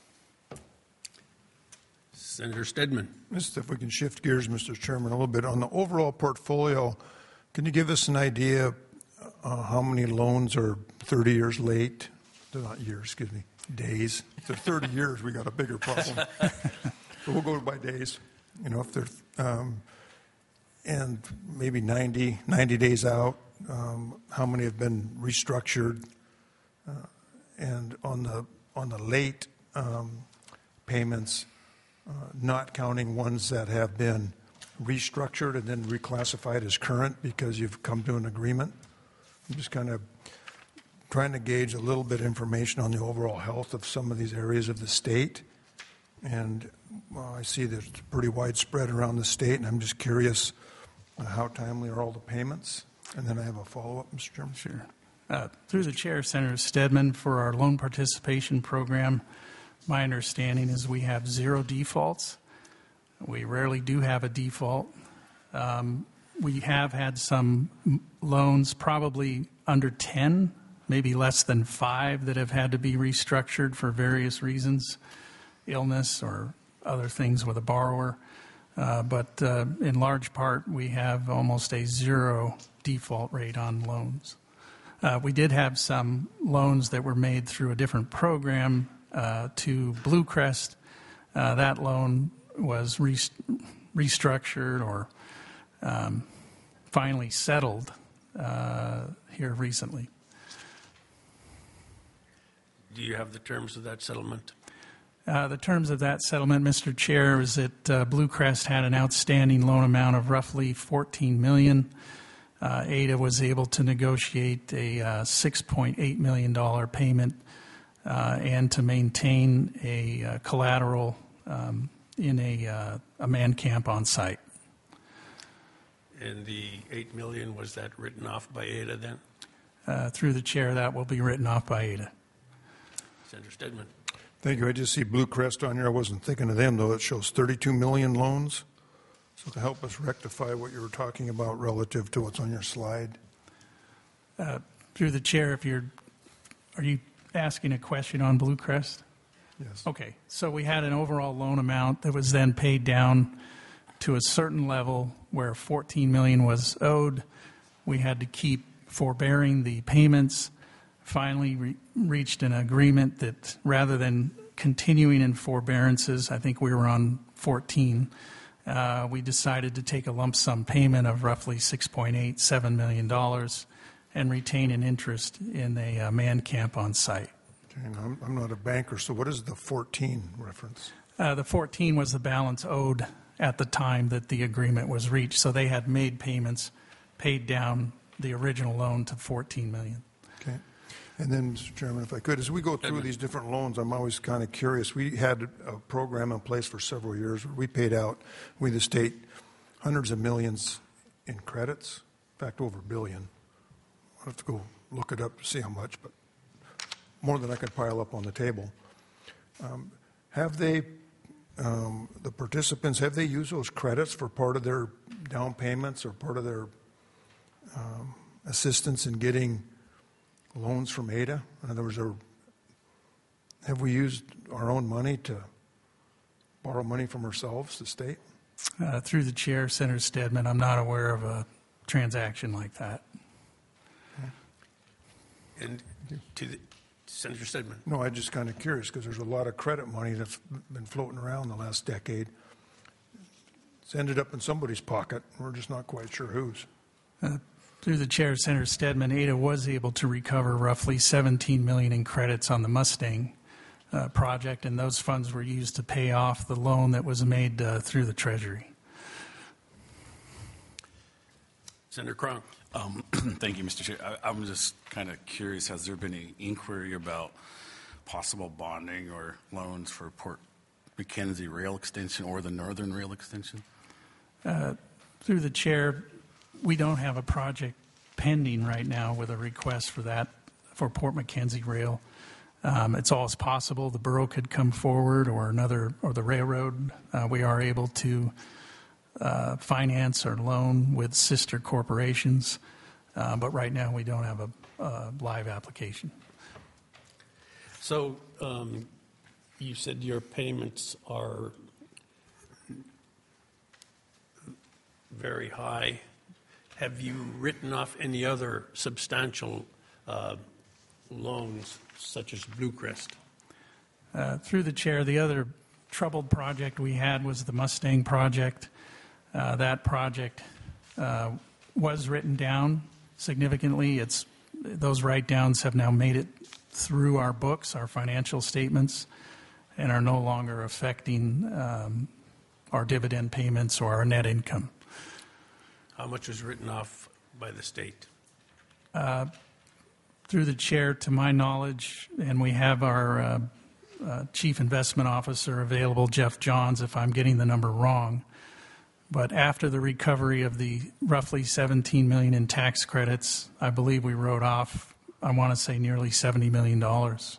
Senator Stedman. Just if we can shift gears, Mister Chairman, a little bit. On the overall portfolio, can you give us an idea uh, how many loans are thirty years late? They're not years, excuse me, days. If they're thirty years, we got a bigger problem. So we'll go by days. You know, if they're, um, and maybe ninety, ninety days out, um, how many have been restructured? Uh, and on the, on the late um, payments, Uh, not counting ones that have been restructured and then reclassified as current because you've come to an agreement. I'm just kind of trying to gauge a little bit of information on the overall health of some of these areas of the state. And well, I see that it's pretty widespread around the state, and I'm just curious uh, how timely are all the payments? And then I have a follow-up, Mister Chairman. Sure. Uh, through the chair, Senator Stedman, for our loan participation program, my understanding is we have zero defaults. We rarely do have a default. Um, we have had some loans, probably under ten, maybe less than five, that have had to be restructured for various reasons, illness or other things with a borrower. Uh, but uh, in large part, we have almost a zero default rate on loans. Uh, we did have some loans that were made through a different program uh, to Blue Crest. Uh, that loan was re- restructured or um, finally settled uh, here recently. Do you have the terms of that settlement? Uh, the terms of that settlement, Mister Chair, is that uh, Blue Crest had an outstanding loan amount of roughly fourteen million dollars. Uh, A D A was able to negotiate a uh, six point eight million dollars payment uh, and to maintain a uh, collateral um, in a, uh, a man camp on site. And the eight million dollars, was that written off by A D A then? Uh, through the chair, that will be written off by A D A. Senator Stedman. Thank you. I just see Blue Crest on here. I wasn't thinking of them, though. It shows thirty-two million loans. So to help us rectify what you were talking about relative to what's on your slide. Uh, through the chair, if you're, are you asking a question on Blue Crest? Yes. Okay, so we had an overall loan amount that was then paid down to a certain level where fourteen million dollars was owed. We had to keep forbearing the payments. Finally re- reached an agreement that rather than continuing in forbearances, I think we were on fourteen, uh, we decided to take a lump sum payment of roughly six point eight seven million dollars and retain an interest in a uh, man camp on site. Okay, and I'm, I'm not a banker, so what is the fourteen reference? Uh, the fourteen was the balance owed at the time that the agreement was reached, so they had made payments, paid down the original loan to fourteen million dollars. Okay. And then, Mister Chairman, if I could, as we go through these different loans, I'm always kind of curious. We had a program in place for several years where we paid out, we the state, hundreds of millions in credits, in fact, over a billion. I'll have to go look it up to see how much, but more than I could pile up on the table. Um, have they, um, the participants, have they used those credits for part of their down payments or part of their um, assistance in getting loans from A D A? In other words, are, have we used our own money to borrow money from ourselves, the state? Uh, through the chair, Senator Stedman, I'm not aware of a transaction like that. And to the, Senator Stedman. No, I'm just kind of curious because there's a lot of credit money that's been floating around the last decade. It's ended up in somebody's pocket. We're just not quite sure whose. Uh, through the chair, Senator Stedman, A D A was able to recover roughly seventeen million dollars in credits on the Mustang uh, project, and those funds were used to pay off the loan that was made uh, through the Treasury. Senator Cronk. Um, thank you, Mister Chair. I, I'm just kind of curious, has there been any inquiry about possible bonding or loans for Port McKenzie rail extension or the northern rail extension? Uh, Through the chair, we don't have a project pending right now with a request for that, for Port Mackenzie Rail. Um, It's always possible the borough could come forward or another, or the railroad. Uh, We are able to uh, finance or loan with sister corporations, uh, but right now we don't have a a live application. So um, you said your payments are very high. Have you written off any other substantial uh, loans, such as Blue Crest? Uh, Through the chair, the other troubled project we had was the Mustang project. Uh, That project uh, was written down significantly. It's, those write-downs have now made it through our books, our financial statements, and are no longer affecting um, our dividend payments or our net income. How much was written off by the state? Through the chair, to my knowledge, and we have our uh, uh, chief investment officer available, Jeff Johns, if I'm getting the number wrong. But after the recovery of the roughly seventeen million dollars in tax credits, I believe we wrote off, I want to say, nearly seventy million dollars.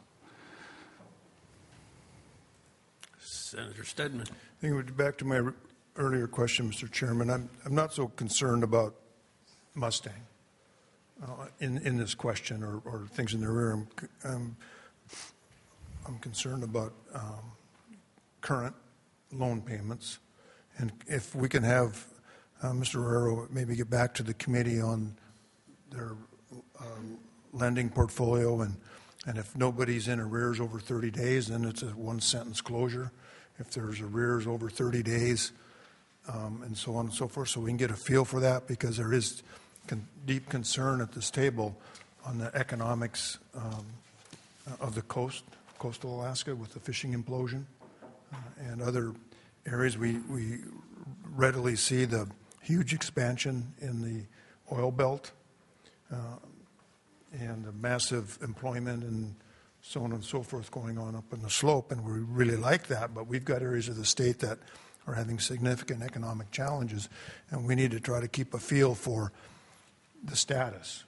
Senator Stedman. I think we're back to my earlier question, Mister Chairman. I'm, I'm not so concerned about Mustang uh, in, in this question or, or things in the rear. I'm, I'm, I'm concerned about um, current loan payments. And if we can have uh, Mister Herrero maybe get back to the committee on their um, lending portfolio, and, and if nobody's in arrears over thirty days, then it's a one-sentence closure. If there's arrears over thirty days, um, and so on and so forth, so we can get a feel for that, because there is con- deep concern at this table on the economics um, of the coast, coastal Alaska, with the fishing implosion uh, and other areas. We, we readily see the huge expansion in the oil belt uh, and the massive employment and so on and so forth going on up in the slope, and we really like that, but we've got areas of the state that are having significant economic challenges, and we need to try to keep a feel for the status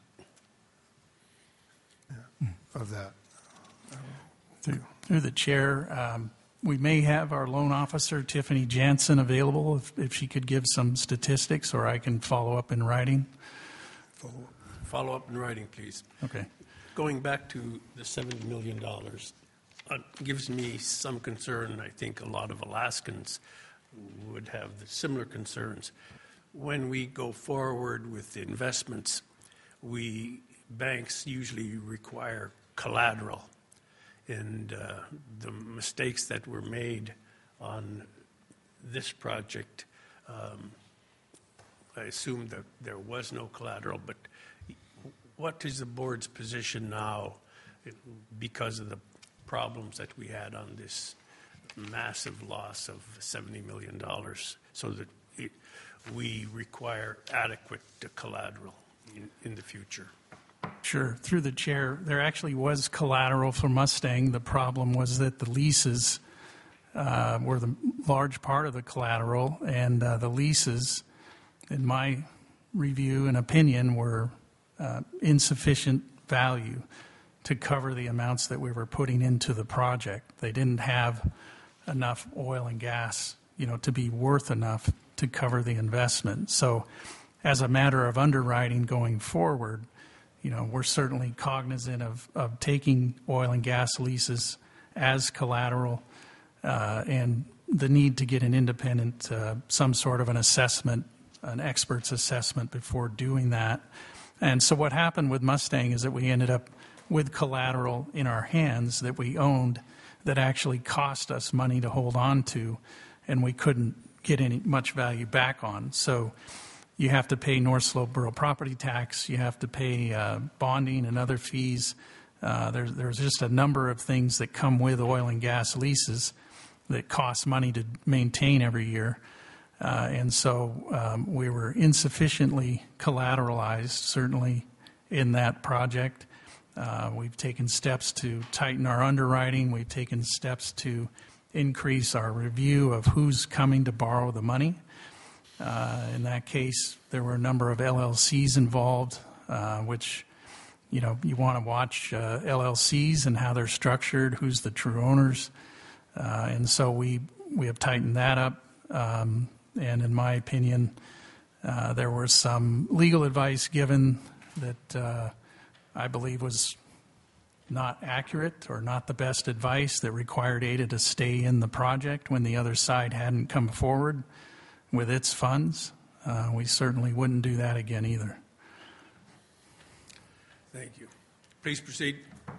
yeah, of that. Through, through the chair, um, we may have our loan officer, Tiffany Jansen, available if, if she could give some statistics, or I can follow up in writing. Follow up in writing, please. Okay. Going back to the seventy million dollars, uh, gives me some concern. I think a lot of Alaskans would have the similar concerns. When we go forward with the investments, we, banks usually require collateral. And uh, the mistakes that were made on this project, um, I assume that there was no collateral, but what is the board's position now because of the problems that we had on this massive loss of seventy million dollars, so that it, we require adequate collateral in, in the future? Sure. Through the chair, there actually was collateral for Mustang. The problem was that the leases uh, were the large part of the collateral, and uh, the leases, in my review and opinion, were uh, insufficient value to cover the amounts that we were putting into the project. They didn't have enough oil and gas, you know, to be worth enough to cover the investment. So as a matter of underwriting going forward, you know, we're certainly cognizant of, of taking oil and gas leases as collateral uh, and the need to get an independent, uh, some sort of an assessment, an expert's assessment before doing that. And so what happened with Mustang is that we ended up with collateral in our hands that we owned that actually cost us money to hold on to, and we couldn't get any much value back on. So you have to pay North Slope Borough property tax. You have to pay uh, bonding and other fees. Uh, there's, there's just a number of things that come with oil and gas leases that cost money to maintain every year. Uh, and so um, we were insufficiently collateralized, certainly, in that project. Uh, we've taken steps to tighten our underwriting. We've taken steps to increase our review of who's coming to borrow the money. Uh, in that case, there were a number of L L Cs involved, uh, which, you know, you want to watch uh, L L Cs and how they're structured, who's the true owners. Uh, and so we, we have tightened that up. Um, and in my opinion, uh, there was some legal advice given that uh, I believe was not accurate or not the best advice, that required Ada to stay in the project when the other side hadn't come forward with its funds. Uh, we certainly wouldn't do that again either. Thank you. Please proceed.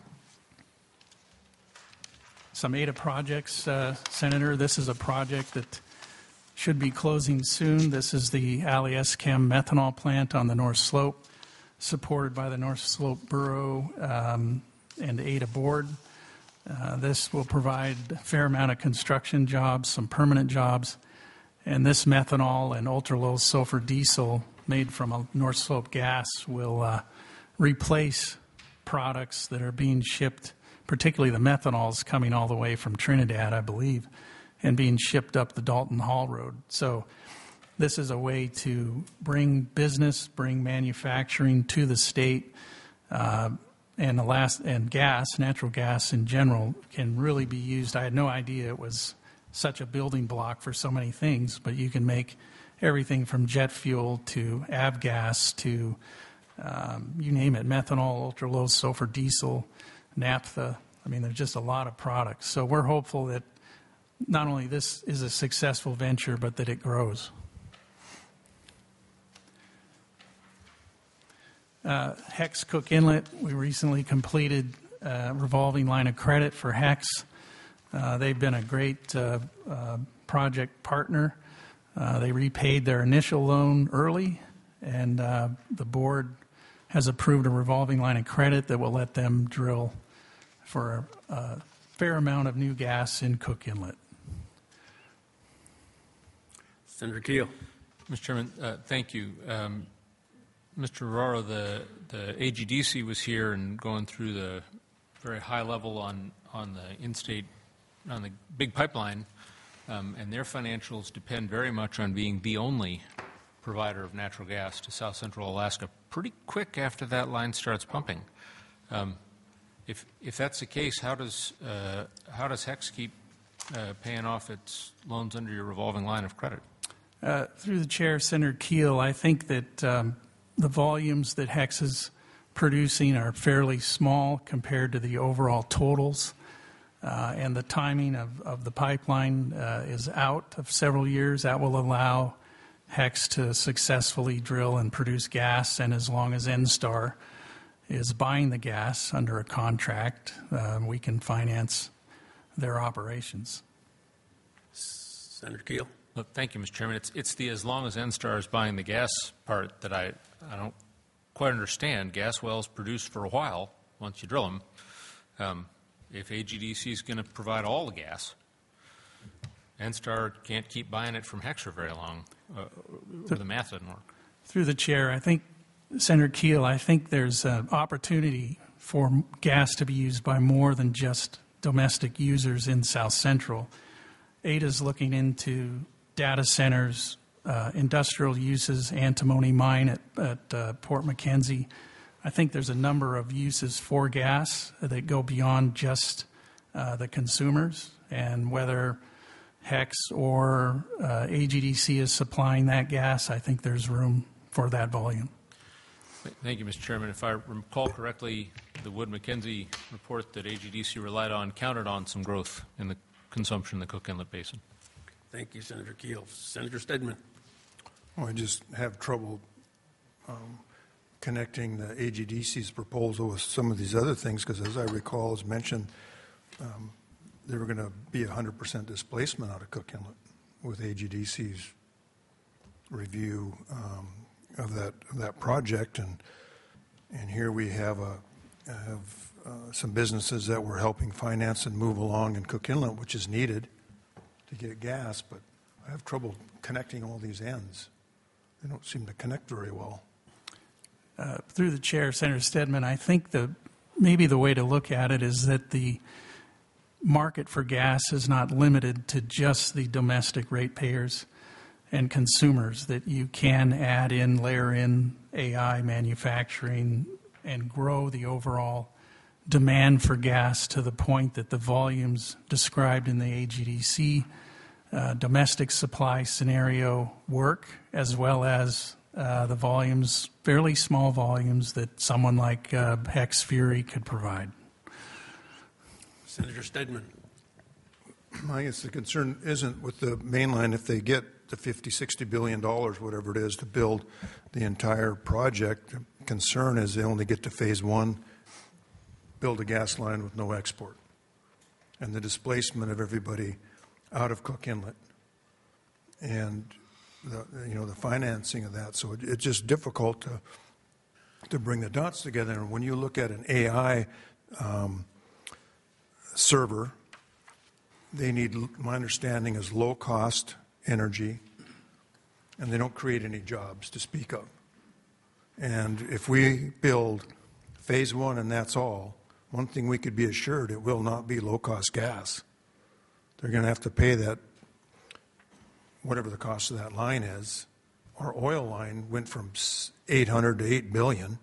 Some Ada projects, uh, Senator. This is a project that should be closing soon. This is the Alieschem methanol plant on the North Slope, supported by the North Slope Borough um, and Ada Board. Uh, this will provide a fair amount of construction jobs, some permanent jobs, and this methanol and ultra-low sulfur diesel made from a North Slope gas will uh, replace products that are being shipped, particularly the methanols coming all the way from Trinidad, I believe, and being shipped up the Dalton Hall Road. So this is a way to bring business, bring manufacturing to the state, uh, and the last and gas, natural gas in general, can really be used. I had no idea it was such a building block for so many things, but you can make everything from jet fuel to avgas to um, you name it, methanol, ultra low sulfur diesel, naphtha. I mean, there's just a lot of products. So we're hopeful that not only this is a successful venture, but that it grows. Uh, Hex Cook Inlet, we recently completed a revolving line of credit for Hex. Uh, they've been a great uh, uh, project partner. Uh, they repaid their initial loan early, and uh, the board has approved a revolving line of credit that will let them drill for a, a fair amount of new gas in Cook Inlet. Senator Keel. Mister Chairman, uh, thank you. Um, Mister Rorro, the, the A G D C was here and going through the very high level on, on the in-state, on the big pipeline, um, and their financials depend very much on being the only provider of natural gas to South Central Alaska pretty quick after that line starts pumping. Um, if, if that's the case, how does, uh, how does Hex keep uh, paying off its loans under your revolving line of credit? Uh, through the chair, Senator Keel, I think that um, the volumes that Hex is producing are fairly small compared to the overall totals. Uh, and the timing of, of the pipeline uh, is out of several years. That will allow Hex to successfully drill and produce gas. And as long as NSTAR is buying the gas under a contract, uh, we can finance their operations. Senator Keel. Look, thank you, Mister Chairman. It's, it's the as long as NSTAR is buying the gas part that I, I don't quite understand. Gas wells produce for a while once you drill them. Um, if A G D C is going to provide all the gas, NSTAR can't keep buying it from Hex for very long. Uh, the math doesn't work. Through the chair, I think, Senator Keel, I think there's an opportunity for gas to be used by more than just domestic users in South Central. Ada's looking into data centers, uh, industrial uses, antimony mine at, at uh, Port Mackenzie. I think there's a number of uses for gas that go beyond just uh, the consumers, and whether Hex or uh, A G D C is supplying that gas, I think there's room for that volume. Thank you, Mister Chairman. If I recall correctly, the Wood-Mackenzie report that A G D C relied on counted on some growth in the consumption in the Cook Inlet Basin. Thank you, Senator Keel. Senator Stedman. Well, I just have trouble um, connecting the A G D C's proposal with some of these other things, because as I recall, as mentioned, um, they were going to be one hundred percent displacement out of Cook Inlet with A G D C's review um, of that of that project, and and here we have a have uh, some businesses that we're helping finance and move along in Cook Inlet, which is needed to get gas, but I have trouble connecting all these ends. They don't seem to connect very well. Uh, through the chair, Senator Stedman, I think the maybe the way to look at it is that the market for gas is not limited to just the domestic ratepayers. and consumers, that you can add in, layer in A I manufacturing and grow the overall demand for gas to the point that the volumes described in the A G D C uh, domestic supply scenario work, as well as uh, the volumes, fairly small volumes, that someone like uh, Hex Fury could provide. Senator Stedman. I guess the concern isn't with the mainline if they get the fifty, sixty billion dollars, whatever it is, to build the entire project. The concern is they only get to phase one, build a gas line with no export, and the displacement of everybody out of Cook Inlet, and the, you know, the financing of that. So it, it's just difficult to to bring the dots together. And when you look at an A I um, server, they need, my understanding is, low-cost energy, and they don't create any jobs to speak of. And if we build phase one and that's all, one thing we could be assured, it will not be low-cost gas. They're going to have to pay that, whatever the cost of that line is. Our oil line went from eight hundred to eight billion.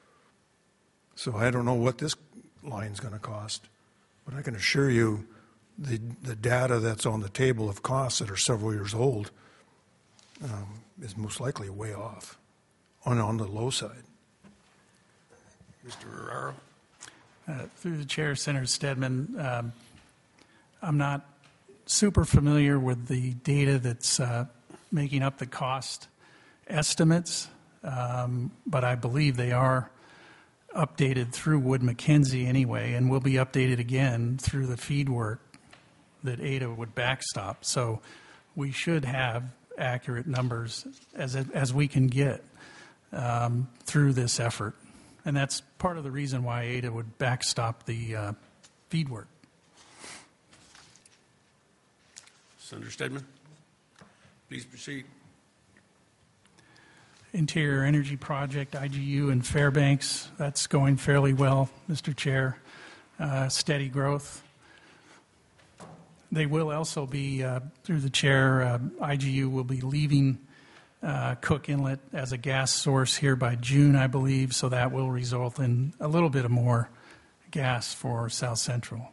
So I don't know what this line's going to cost, but I can assure you the the data that's on the table of costs that are several years old um, is most likely way off, on on the low side. Mister Ferraro. Uh, through the chair, Senator Stedman, um, I'm not super familiar with the data that's uh, making up the cost estimates, um, but I believe they are updated through Wood Mackenzie anyway, and will be updated again through the feed work that Ada would backstop. So we should have accurate numbers as as we can get um, through this effort. And that's part of the reason why Ada would backstop the uh, feed work. Senator Stedman, please proceed. Interior Energy Project, I G U in Fairbanks, that's going fairly well, Mister Chair. Uh, steady growth. They will also be, uh, through the chair, uh, I G U will be leaving uh, Cook Inlet as a gas source here by June, I believe, so that will result in a little bit of more gas for South Central.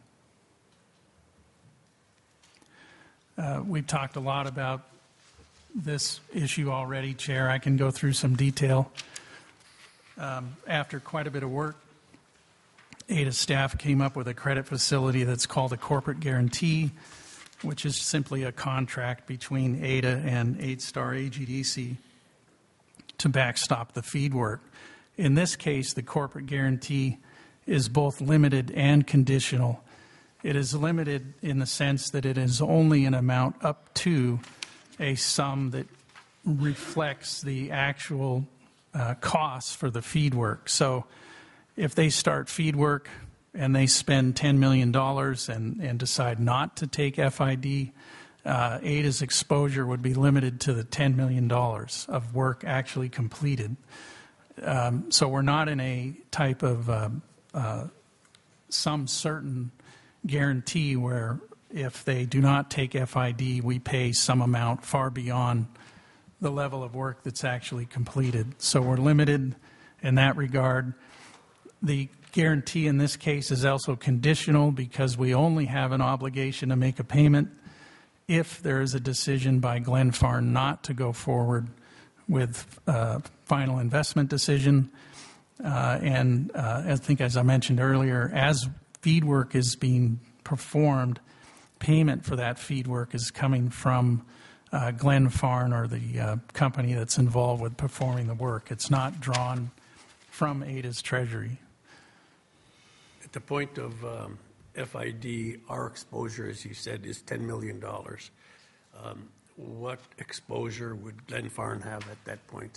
Uh, we've talked a lot about this issue already, Chair. I can go through some detail. Um, after quite a bit of work, Ada staff came up with a credit facility that's called a corporate guarantee, which is simply a contract between Ada and eight star A G D C to backstop the feed work. In this case, the corporate guarantee is both limited and conditional. It is limited in the sense that it is only an amount up to a sum that reflects the actual uh, costs for the feed work. So if they start feed work and they spend ten million dollars and, and decide not to take F I D, uh, Ada's exposure would be limited to the ten million dollars of work actually completed. Um, so we're not in a type of uh, uh, some certain guarantee where if they do not take F I D, we pay some amount far beyond the level of work that's actually completed. So we're limited in that regard. The guarantee in this case is also conditional because we only have an obligation to make a payment if there is a decision by Glenfarne not to go forward with uh, final investment decision. Uh, and uh, I think, as I mentioned earlier, as feed work is being performed, payment for that feed work is coming from uh, Glenfarne or the uh, company that's involved with performing the work. It's not drawn from Ada's treasury. At the point of um, F I D, our exposure, as you said, is ten million dollars. Um, what exposure would Glenfarne have at that point?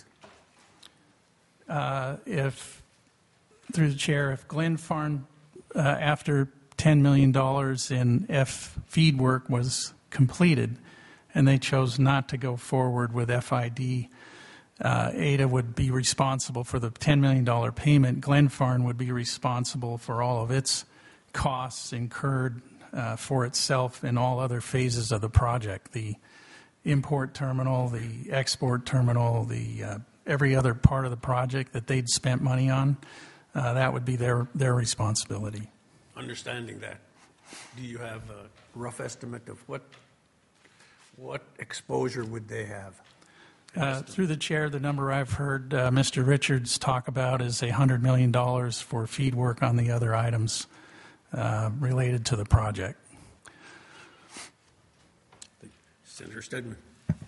Uh, if, through the chair, if Glenfarne, uh, after ten million dollars in F feed work was completed and they chose not to go forward with F I D, uh, Ada would be responsible for the ten million dollars payment. Glenfarne would be responsible for all of its costs incurred uh, for itself in all other phases of the project. The import terminal, the export terminal, the uh, every other part of the project that they'd spent money on, uh, that would be their, their responsibility. Understanding that, do you have a rough estimate of what, what exposure would they have? Uh, through the chair, the number I've heard uh, Mister Richards talk about is one hundred million dollars for feed work on the other items uh, related to the project. Senator Stedman.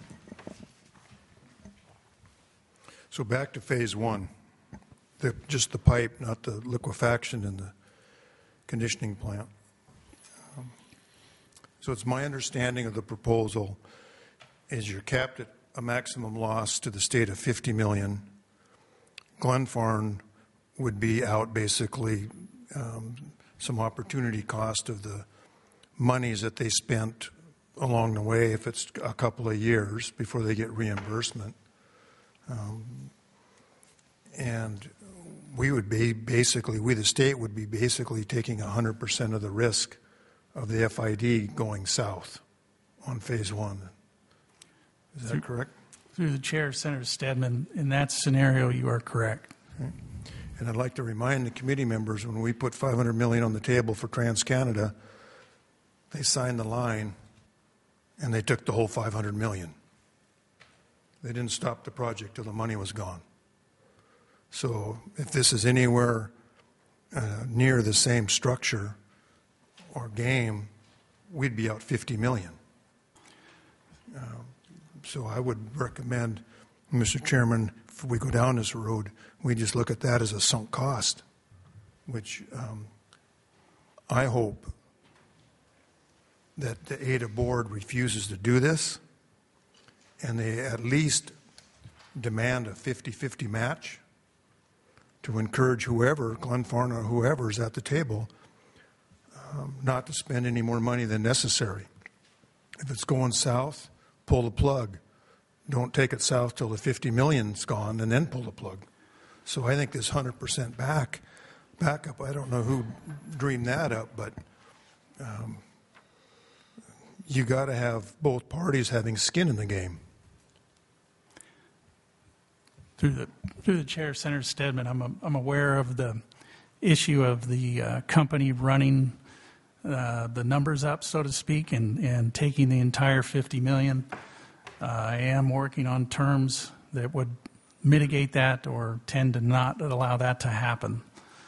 So back to phase one, the, just the pipe, not the liquefaction and the conditioning plant. Um, so it's my understanding of the proposal is you're capped at a maximum loss to the state of fifty million. Glenfarne would be out basically um, some opportunity cost of the monies that they spent along the way, if it's a couple of years before they get reimbursement. Um, and we would be basically, we the state would be basically taking one hundred percent of the risk of the F I D going south on phase one. Is that correct? Through the chair, Senator Stedman, in that scenario, you are correct. Okay. And I'd like to remind the committee members, when we put five hundred million dollars on the table for TransCanada, they signed the line and they took the whole five hundred million dollars. They didn't stop the project till the money was gone. So if this is anywhere uh, near the same structure or game, we'd be out fifty million dollars. Uh, so I would recommend, Mister Chairman, if we go down this road, we just look at that as a sunk cost, which um, I hope that the A D A board refuses to do this, and they at least demand a fifty-fifty match to encourage whoever, Glenfarne or whoever is at the table, um, not to spend any more money than necessary. If it's going south, pull the plug. Don't take it south till the fifty million's gone and then pull the plug. So I think this one hundred percent back, backup, I don't know who dreamed that up, but um, you got to have both parties having skin in the game. Through the through the chair, Senator Stedman, I'm a, I'm aware of the issue of the uh, company running uh, the numbers up, so to speak, and, and taking the entire fifty million. Uh, I am working on terms that would mitigate that or tend to not allow that to happen.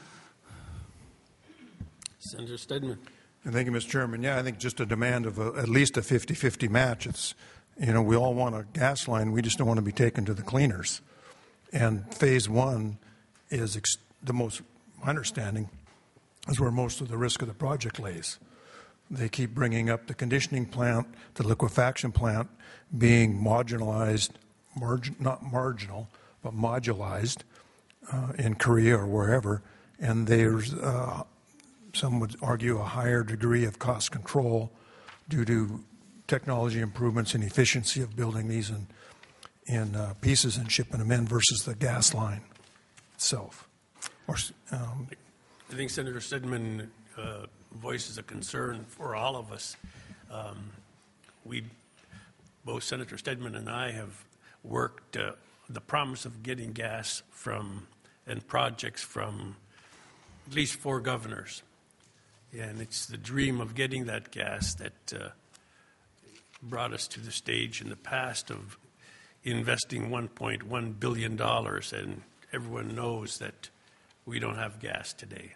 Senator Stedman. And thank you, Mister Chairman. Yeah, I think just a demand of a, at least a fifty-fifty match. It's, you know, we all want a gas line. We just don't want to be taken to the cleaners. And phase one is ex- the most, my understanding, is where most of the risk of the project lays. They keep bringing up the conditioning plant, the liquefaction plant being marginalized, margin, not marginal, but modularized uh, in Korea or wherever. And there's, uh, some would argue, a higher degree of cost control due to technology improvements and efficiency of building these in, in uh, pieces and shipping them in versus the gas line itself. Or, um, I think Senator Stedman uh, voices a concern for all of us. Um, we, both Senator Stedman and I, have worked uh, the promise of getting gas from and projects from at least four governors. And it's the dream of getting that gas that uh, brought us to the stage in the past of investing one point one billion dollars, and everyone knows that we don't have gas today.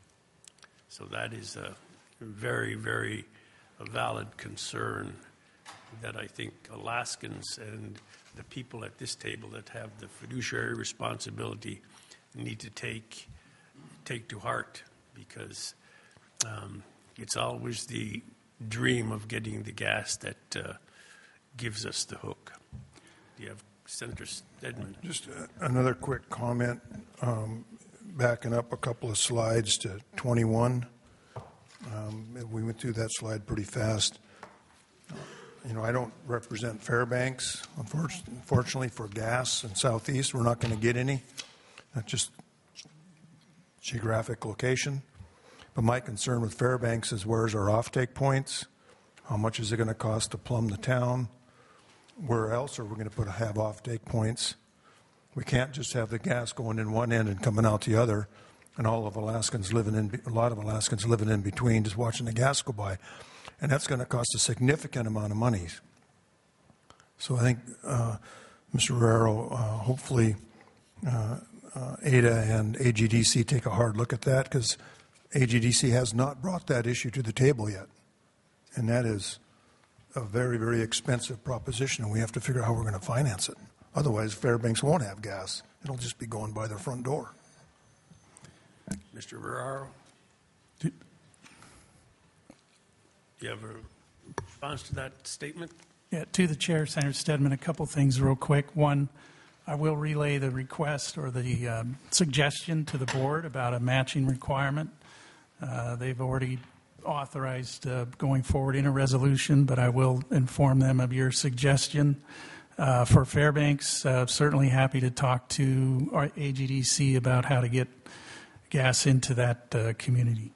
So that is a very, very valid concern that I think Alaskans and the people at this table that have the fiduciary responsibility need to take take to heart, because um, it's always the dream of getting the gas that uh, gives us the hook. Do you have Senator Stedman? Just uh, another quick comment, um, backing up a couple of slides to twenty-one. Um, we went through that slide pretty fast. You know, I don't represent Fairbanks, unfortunately, for gas in Southeast. We're not going to get any. That's just geographic location. But my concern with Fairbanks is where's our offtake points? How much is it going to cost to plumb the town? where else are we going to put have off-take points? We can't just have the gas going in one end and coming out the other, and all of Alaskans living in, a lot of Alaskans living in between, just watching the gas go by. And that's going to cost a significant amount of money. So I think, uh, Mister Ferraro, uh, hopefully uh, uh, A D A and A G D C take a hard look at that, because A G D C has not brought that issue to the table yet. And that is a very, very expensive proposition, and we have to figure out how we're going to finance it. Otherwise, Fairbanks won't have gas. It'll just be going by their front door. Mister Ferraro? Do you have a response to that statement? Yeah, to the chair, Senator Stedman, a couple things real quick. One, I will relay the request or the um, suggestion to the board about a matching requirement. Uh, they've already authorized uh, going forward in a resolution, but I will inform them of your suggestion. Uh, for Fairbanks, uh, certainly happy to talk to our A G D C about how to get gas into that uh, community.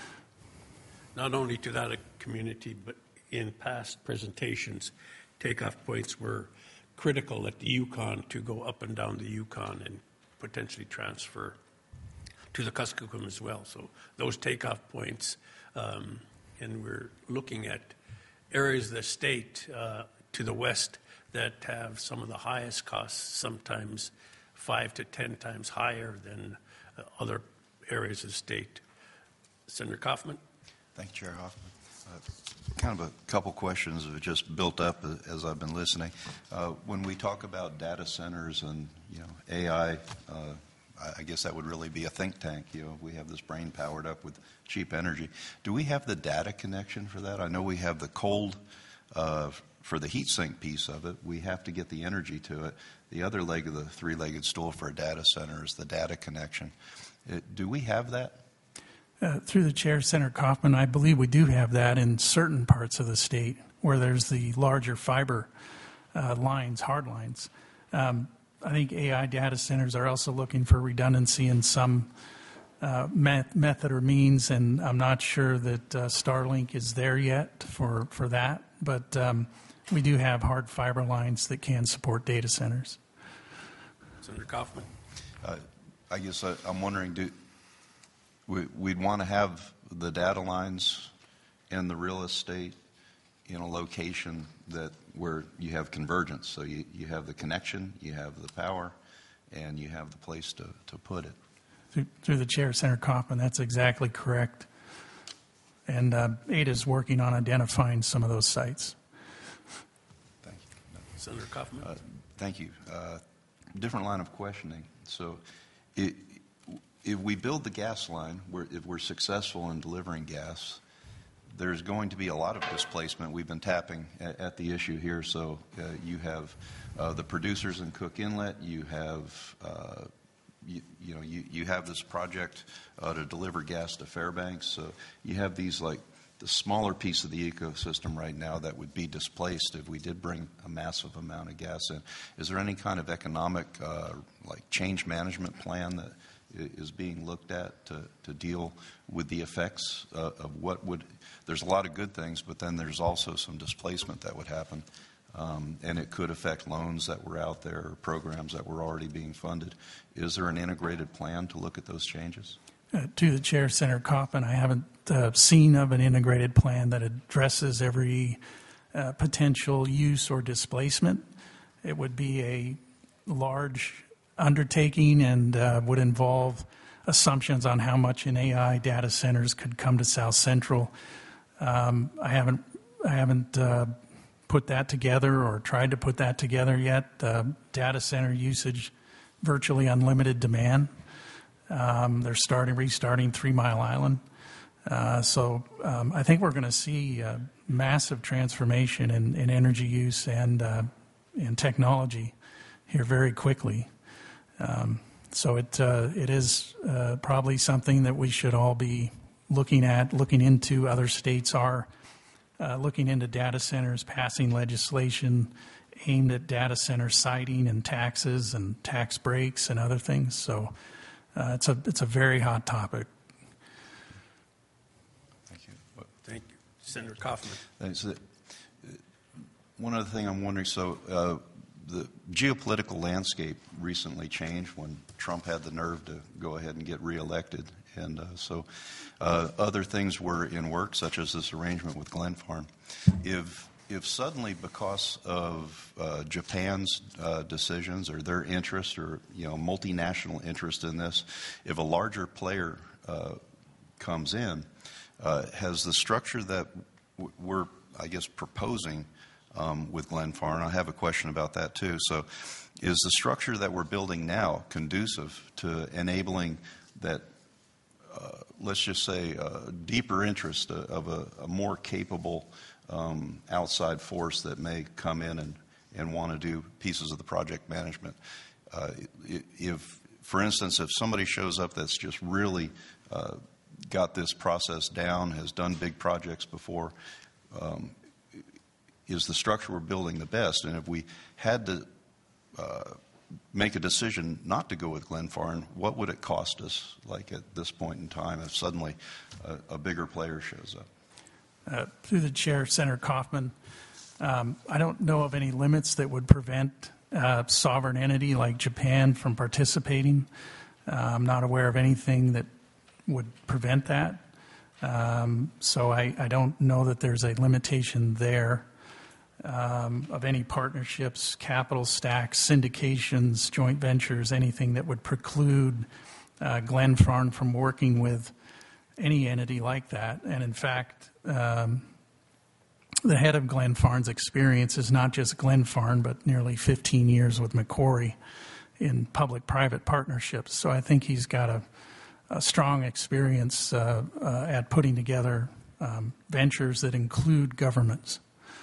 Not only to that community, but in past presentations, takeoff points were critical at the Yukon to go up and down the Yukon and potentially transfer to the Kuskokwim as well. So those takeoff points, um, and we're looking at areas of the state uh, to the west that have some of the highest costs, sometimes five to ten times higher than uh, other areas of the state. Senator Kaufman? Thank you, Chair Hoffman. Uh, kind of a couple questions have just built up as I've been listening. Uh, when we talk about data centers and, you know, A I, uh, I guess that would really be a think tank. You know, we have this brain powered up with cheap energy. Do we have the data connection for that? I know we have the cold uh, for the heat sink piece of it. We have to get the energy to it. The other leg of the three-legged stool for a data center is the data connection. It, do we have that? Uh, through the chair, Senator Kaufman, I believe we do have that in certain parts of the state where there's the larger fiber uh, lines, hard lines. Um, I think A I data centers are also looking for redundancy in some uh, met- method or means, and I'm not sure that uh, Starlink is there yet for, for that, but um, we do have hard fiber lines that can support data centers. Senator Kaufman? Uh, I guess I, I'm wondering, do we, we'd want to have the data lines in the real estate in a location that where you have convergence. So you, you have the connection, you have the power, and you have the place to, to put it. Through, through the chair, Senator Kaufman, that's exactly correct. And uh, A D A is working on identifying some of those sites. Thank you. Senator Kaufman? Uh, thank you. Uh, different line of questioning. So it, if we build the gas line, we're, if we're successful in delivering gas, there's going to be a lot of displacement. We've been tapping at, at the issue here. So uh, you have uh, the producers in Cook Inlet. You have, uh, you, you know, you, you have this project uh, to deliver gas to Fairbanks. So you have these like the smaller piece of the ecosystem right now that would be displaced if we did bring a massive amount of gas in. Is there any kind of economic uh, like change management plan that is being looked at to, to deal with the effects uh, of what would, there's a lot of good things, but then there's also some displacement that would happen. Um, and it could affect loans that were out there or programs that were already being funded. Is there an integrated plan to look at those changes? Uh, to the chair, Senator Kaufman, I haven't uh, seen of an integrated plan that addresses every uh, potential use or displacement. It would be a large undertaking and uh, would involve assumptions on how much in A I data centers could come to South Central. Um, I haven't, I haven't uh, put that together or tried to put that together yet. Uh, data center usage, virtually unlimited demand. Um, they're starting, restarting Three Mile Island. Uh, so um, I think we're going to see uh, massive transformation in, in energy use and uh, in technology here very quickly. Um, so it uh, it is uh, probably something that we should all be looking at, looking into. Other states are uh, looking into data centers, passing legislation aimed at data center siting and taxes and tax breaks and other things. So uh, it's a it's a very hot topic. Thank you. Thank you. Senator Kaufman? Thanks. One other thing I'm wondering, so uh, the geopolitical landscape recently changed when Trump had the nerve to go ahead and get reelected. And uh, so uh, other things were in work, such as this arrangement with Glenfarne. If, if suddenly, because of uh, Japan's uh, decisions or their interest or, you know, multinational interest in this, if a larger player uh, comes in, uh, has the structure that w- we're, I guess, proposing Um, with Glenfarne. I have a question about that too. So is the structure that we're building now conducive to enabling that, uh, let's just say, uh, deeper interest of a, a more capable um, outside force that may come in and, and want to do pieces of the project management? Uh, if, for instance, if somebody shows up that's just really uh, got this process down, has done big projects before, um, is the structure we're building the best? And if we had to uh, make a decision not to go with Glenfarne, what would it cost us, like at this point in time, if suddenly a, a bigger player shows up? Uh, through the chair, Senator Kaufman, um, I don't know of any limits that would prevent a sovereign entity like Japan from participating. Uh, I'm not aware of anything that would prevent that. Um, so I, I don't know that there's a limitation there. Um, of any partnerships, capital stacks, syndications, joint ventures, anything that would preclude uh, Glenfarne from working with any entity like that. And in fact, um, the head of Glenfarne's experience is not just Glenfarne, but nearly fifteen years with Macquarie in public-private partnerships. So I think he's got a, a strong experience uh, uh, at putting together um, ventures that include governments.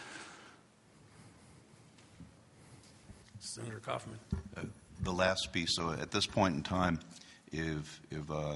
Senator Kaufman. Uh, the last piece. So at this point in time, if if uh,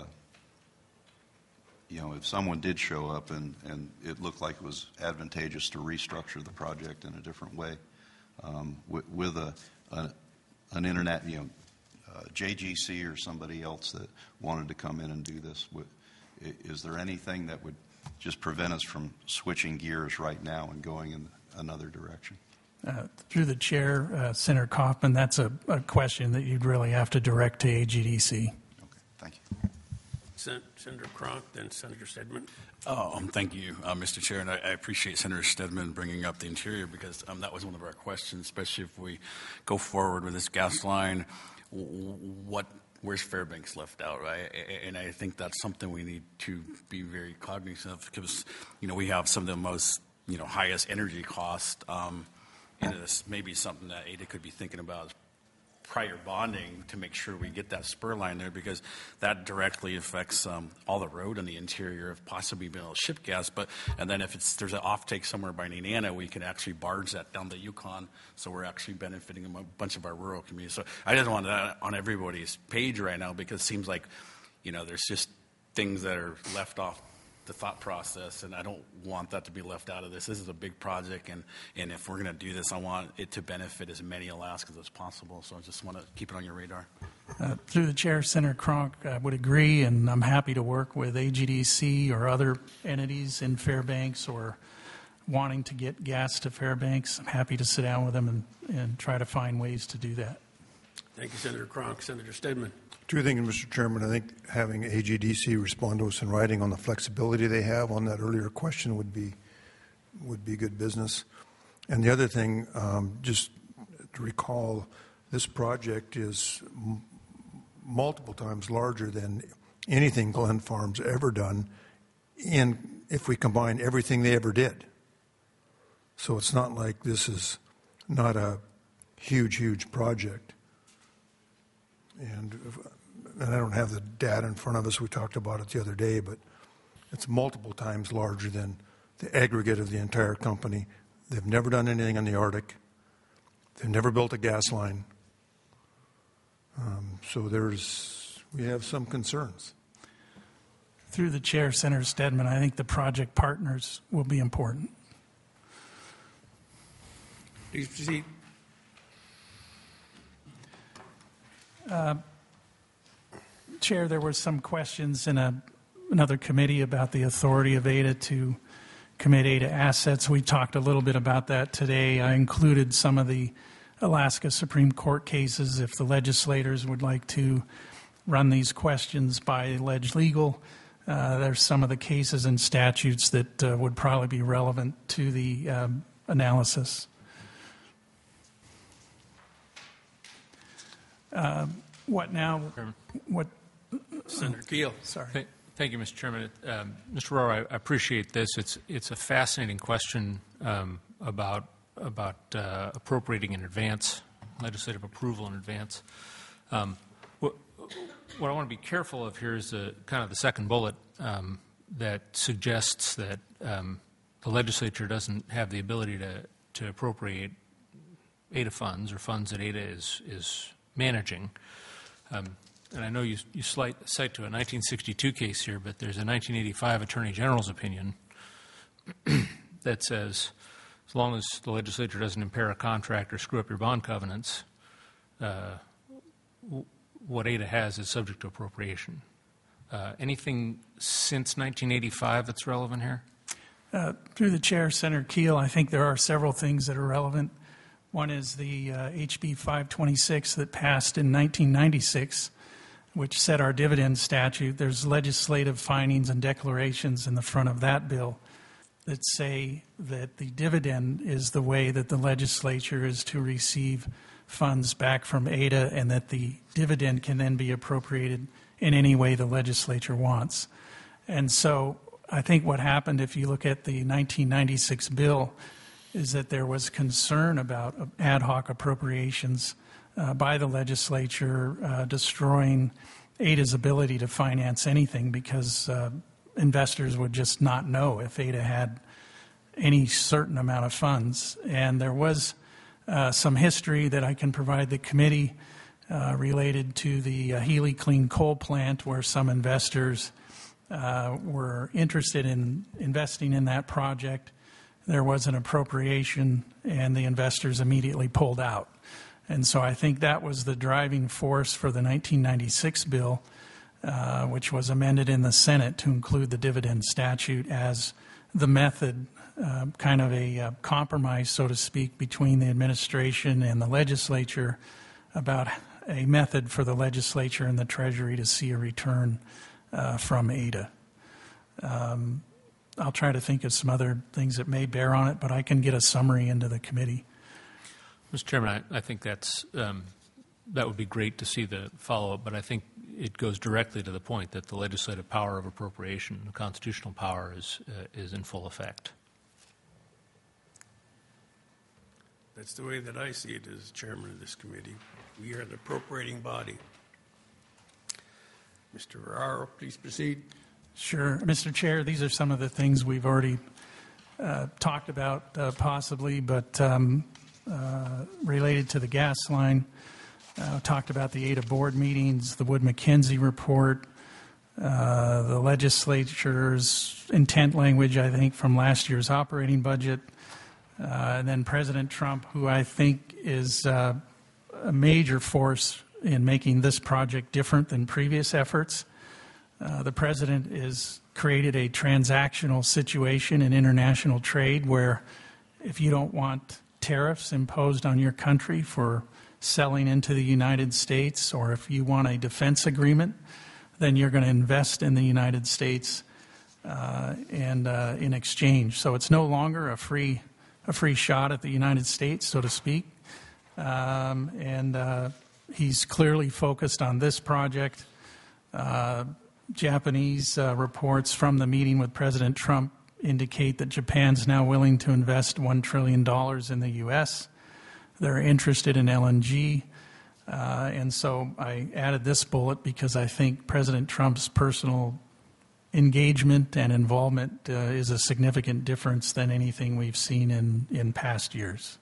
you know if someone did show up and, and it looked like it was advantageous to restructure the project in a different way, um, with, with a, a an internet, you know, uh, J G C or somebody else that wanted to come in and do this, with, is there anything that would just prevent us from switching gears right now and going in another direction? Uh, through the chair, uh, Senator Kaufman, that's a, a question that you'd really have to direct to A G D C. Okay, thank you. Sen- Senator Cronk, then Senator Stedman. Oh, um, thank you, uh, Mister Chair, and I, I appreciate Senator Stedman bringing up the interior because um, that was one of our questions, especially if we go forward with this gas line. What, where's Fairbanks left out, right? And I think that's something we need to be very cognizant of because, you know, we have some of the most, you know, highest energy cost. Um, And this may be something that A D A could be thinking about prior bonding to make sure we get that spur line there because that directly affects um, all the road in the interior of possibly being able to ship gas. But and then if it's there's an offtake somewhere by Nenana, we can actually barge that down the Yukon. So we're actually benefiting a bunch of our rural communities. So I just want that on everybody's page right now because it seems like, you know, there's just things that are left off the thought process, and I don't want that to be left out of this. This is a big project, and, and if we're going to do this, I want it to benefit as many Alaskans as possible. So I just want to keep it on your radar. Uh, through the chair, Senator Cronk, I would agree, and I'm happy to work with A G D C or other entities in Fairbanks or wanting to get gas to Fairbanks. I'm happy to sit down with them and, and try to find ways to do that. Thank you, Senator Cronk. Senator Stedman. Two things, Mister Chairman. I think having A G D C respond to us in writing on the flexibility they have on that earlier question would be would be good business. And the other thing, um, just to recall, this project is m- multiple times larger than anything Glenfarne's ever done, in if we combine everything they ever did. So it's not like this is not a huge, huge project. And, and I don't have the data in front of us. We talked about it the other day, but it's multiple times larger than the aggregate of the entire company. They've never done anything in the Arctic. They've never built a gas line. Um, so there's we have some concerns. Through the chair, Senator Stedman, I think the project partners will be important. Please proceed. Uh, Chair, there were some questions in a, another committee about the authority of A D A to commit ADA assets. We talked a little bit about that today. I included some of the Alaska Supreme Court cases if the legislators would like to run these questions by Ledge Legal. Uh, there's some of the cases and statutes that uh, would probably be relevant to the um, analysis. Uh, what now? What? Senator Keel. Sorry. Thank, thank you, Mister Chairman. Um, Mister Rohrer, I, I appreciate this. It's it's a fascinating question um, about about uh, appropriating in advance, legislative approval in advance. Um, what, what I want to be careful of here is the, kind of the second bullet um, that suggests that um, the legislature doesn't have the ability to, to appropriate ADA funds or funds that ADA is, is managing. Um, and I know you, you cite, cite to a nineteen sixty-two case here, but there's a nineteen eighty-five Attorney General's opinion that says, as long as the legislature doesn't impair a contract or screw up your bond covenants, uh, w- what ADA has is subject to appropriation. Uh, anything since nineteen eighty-five that's relevant here? Uh, through the chair, Senator Keel, I think there are several things that are relevant. One is the uh, H B five twenty-six that passed in nineteen ninety-six, which set our dividend statute. There's legislative findings and declarations in the front of that bill that say that the dividend is the way that the legislature is to receive funds back from ADA, and that the dividend can then be appropriated in any way the legislature wants. And so I think what happened, if you look at the nineteen ninety-six bill, is that there was concern about ad hoc appropriations uh, by the legislature uh, destroying ADA's ability to finance anything, because uh, investors would just not know if ADA had any certain amount of funds. And there was uh, some history that I can provide the committee uh, related to the uh, Healy Clean Coal Plant, where some investors uh, were interested in investing in that project. There was an appropriation, and the investors immediately pulled out. And so I think that was the driving force for the nineteen ninety-six bill, uh, which was amended in the Senate to include the dividend statute as the method, uh, kind of a uh, compromise, so to speak, between the administration and the legislature about a method for the legislature and the Treasury to see a return uh, from ADA. Um, I'll try to think of some other things that may bear on it, but I can get a summary into the committee. Mister Chairman, I, I think that's um, that would be great to see the follow-up, but I think it goes directly to the point that the legislative power of appropriation, the constitutional power, is uh, is in full effect. That's the way that I see it as chairman of this committee. We are the appropriating body. Mister Ferraro, please proceed. Sure. Mister Chair, these are some of the things we've already uh, talked about uh, possibly, but um, uh, related to the gas line, uh, talked about the ADA board meetings, the Wood-McKenzie report, uh, the legislature's intent language, I think, from last year's operating budget, uh, and then President Trump, who I think is uh, a major force in making this project different than previous efforts. Uh, the president has created a transactional situation in international trade where if you don't want tariffs imposed on your country for selling into the United States, or if you want a defense agreement, then you're going to invest in the United States uh, and uh, in exchange. So it's no longer a free a free shot at the United States, so to speak. Um, and uh, he's clearly focused on this project. Uh, Japanese uh, reports from the meeting with President Trump indicate that Japan's now willing to invest one trillion dollars in the U S. They're interested in L N G. Uh, and so I added this bullet because I think President Trump's personal engagement and involvement uh, is a significant difference than anything we've seen in, in past years.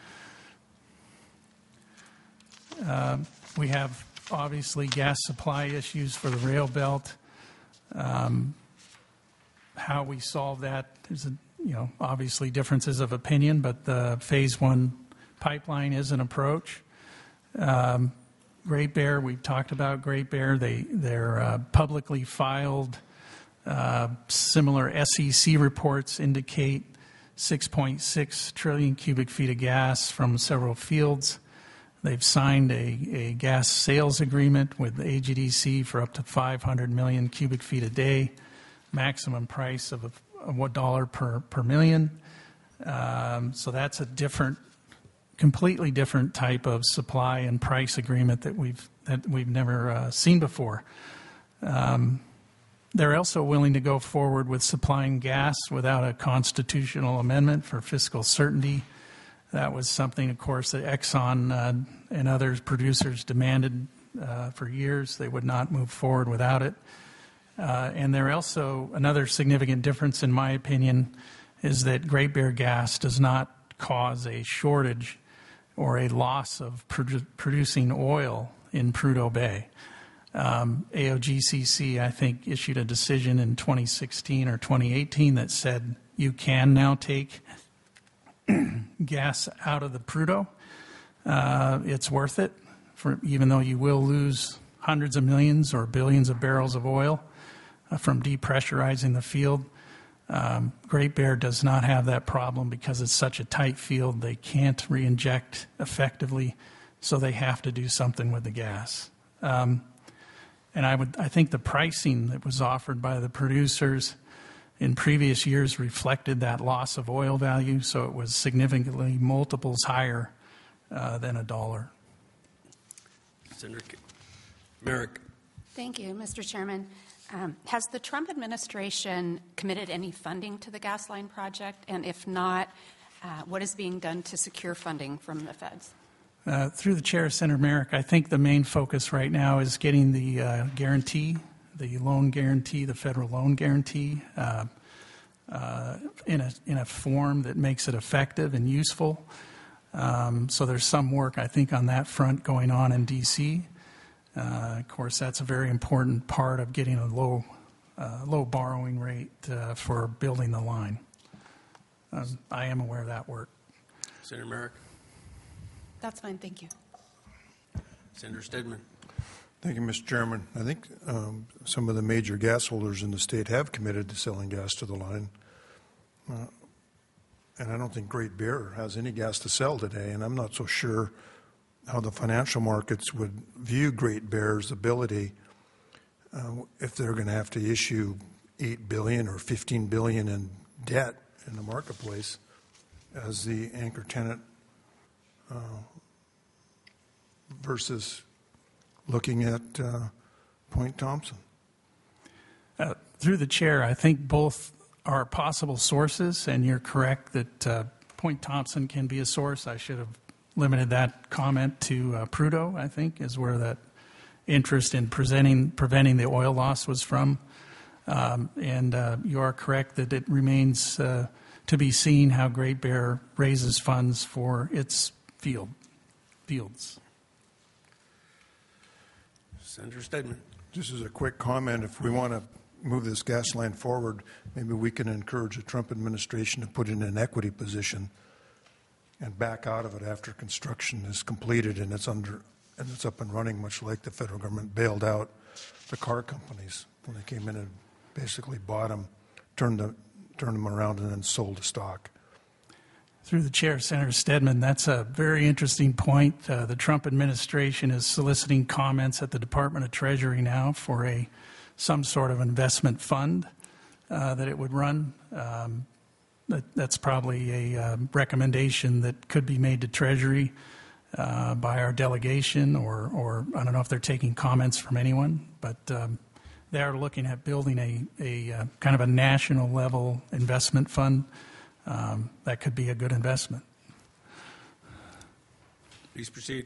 Uh, we have obviously gas supply issues for the rail belt. Um, how we solve that, there's a, you know, obviously differences of opinion, but the phase one pipeline is an approach. Um, Great Bear, we've talked about Great Bear. They, they're uh, publicly filed Uh, similar S E C reports indicate six point six trillion cubic feet of gas from several fields. They've signed a, a gas sales agreement with A G D C for up to five hundred million cubic feet a day, maximum price of one dollar per, per million. Um, so that's a different, completely different type of supply and price agreement that we've, that we've never uh, seen before. Um, They're also willing to go forward with supplying gas without a constitutional amendment for fiscal certainty. That was something, of course, that Exxon uh, and other producers demanded uh, for years. They would not move forward without it. Uh, and there also, another significant difference, in my opinion, is that Great Bear gas does not cause a shortage or a loss of produ- producing oil in Prudhoe Bay. Um, A O G C C, I think, issued a decision in twenty sixteen or twenty eighteen that said you can now take gas out of the Prudhoe. Uh, it's worth it, for, even though you will lose hundreds of millions or billions of barrels of oil uh, from depressurizing the field. Um, Great Bear does not have that problem because it's such a tight field. They can't re-inject effectively, so they have to do something with the gas. Um, And I would, I think the pricing that was offered by the producers in previous years reflected that loss of oil value, so it was significantly multiples higher uh, than a dollar. Senator Merrick. Thank you, Mister Chairman. Um, has the Trump administration committed any funding to the gas line project? And if not, uh, what is being done to secure funding from the feds? Uh, through the chair, Senator Merrick, I think the main focus right now is getting the uh, guarantee, the loan guarantee, the federal loan guarantee, uh, uh, in a in a form that makes it effective and useful. Um, so there's some work, I think, on that front going on in D C. Uh, of course, that's a very important part of getting a low uh, low borrowing rate uh, for building the line. Um, I am aware of that work. Senator Merrick. That's fine, thank you. Senator Stedman. Thank you, Mister Chairman. I think um, some of the major gas holders in the state have committed to selling gas to the line. Uh, and I don't think Great Bear has any gas to sell today, and I'm not so sure how the financial markets would view Great Bear's ability uh, if they're going to have to issue eight billion dollars or fifteen billion dollars in debt in the marketplace as the anchor tenant uh, versus looking at uh, Point Thompson. Uh, through the chair, I think both are possible sources, and you're correct that uh, Point Thompson can be a source. I should have limited that comment to uh, Prudhoe, I think, is where that interest in presenting, preventing the oil loss was from. Um, and uh, you are correct that it remains uh, to be seen how Great Bear raises funds for its field fields. Senator Stedman. Just as a quick comment, if we want to move this gas line forward, maybe we can encourage the Trump administration to put in an equity position and back out of it after construction is completed and it's under and it's up and running, much like the federal government bailed out the car companies when they came in and basically bought them, turned, the, turned them around, and then sold the stock. Through the chair, Senator Stedman, that's a very interesting point. Uh, the Trump administration is soliciting comments at the Department of Treasury now for a some sort of investment fund uh, that it would run. Um, that, that's probably a uh, recommendation that could be made to Treasury uh, by our delegation, or, or I don't know if they're taking comments from anyone, but um, they are looking at building a, a uh, kind of a national level investment fund. Um, that could be a good investment. Please proceed.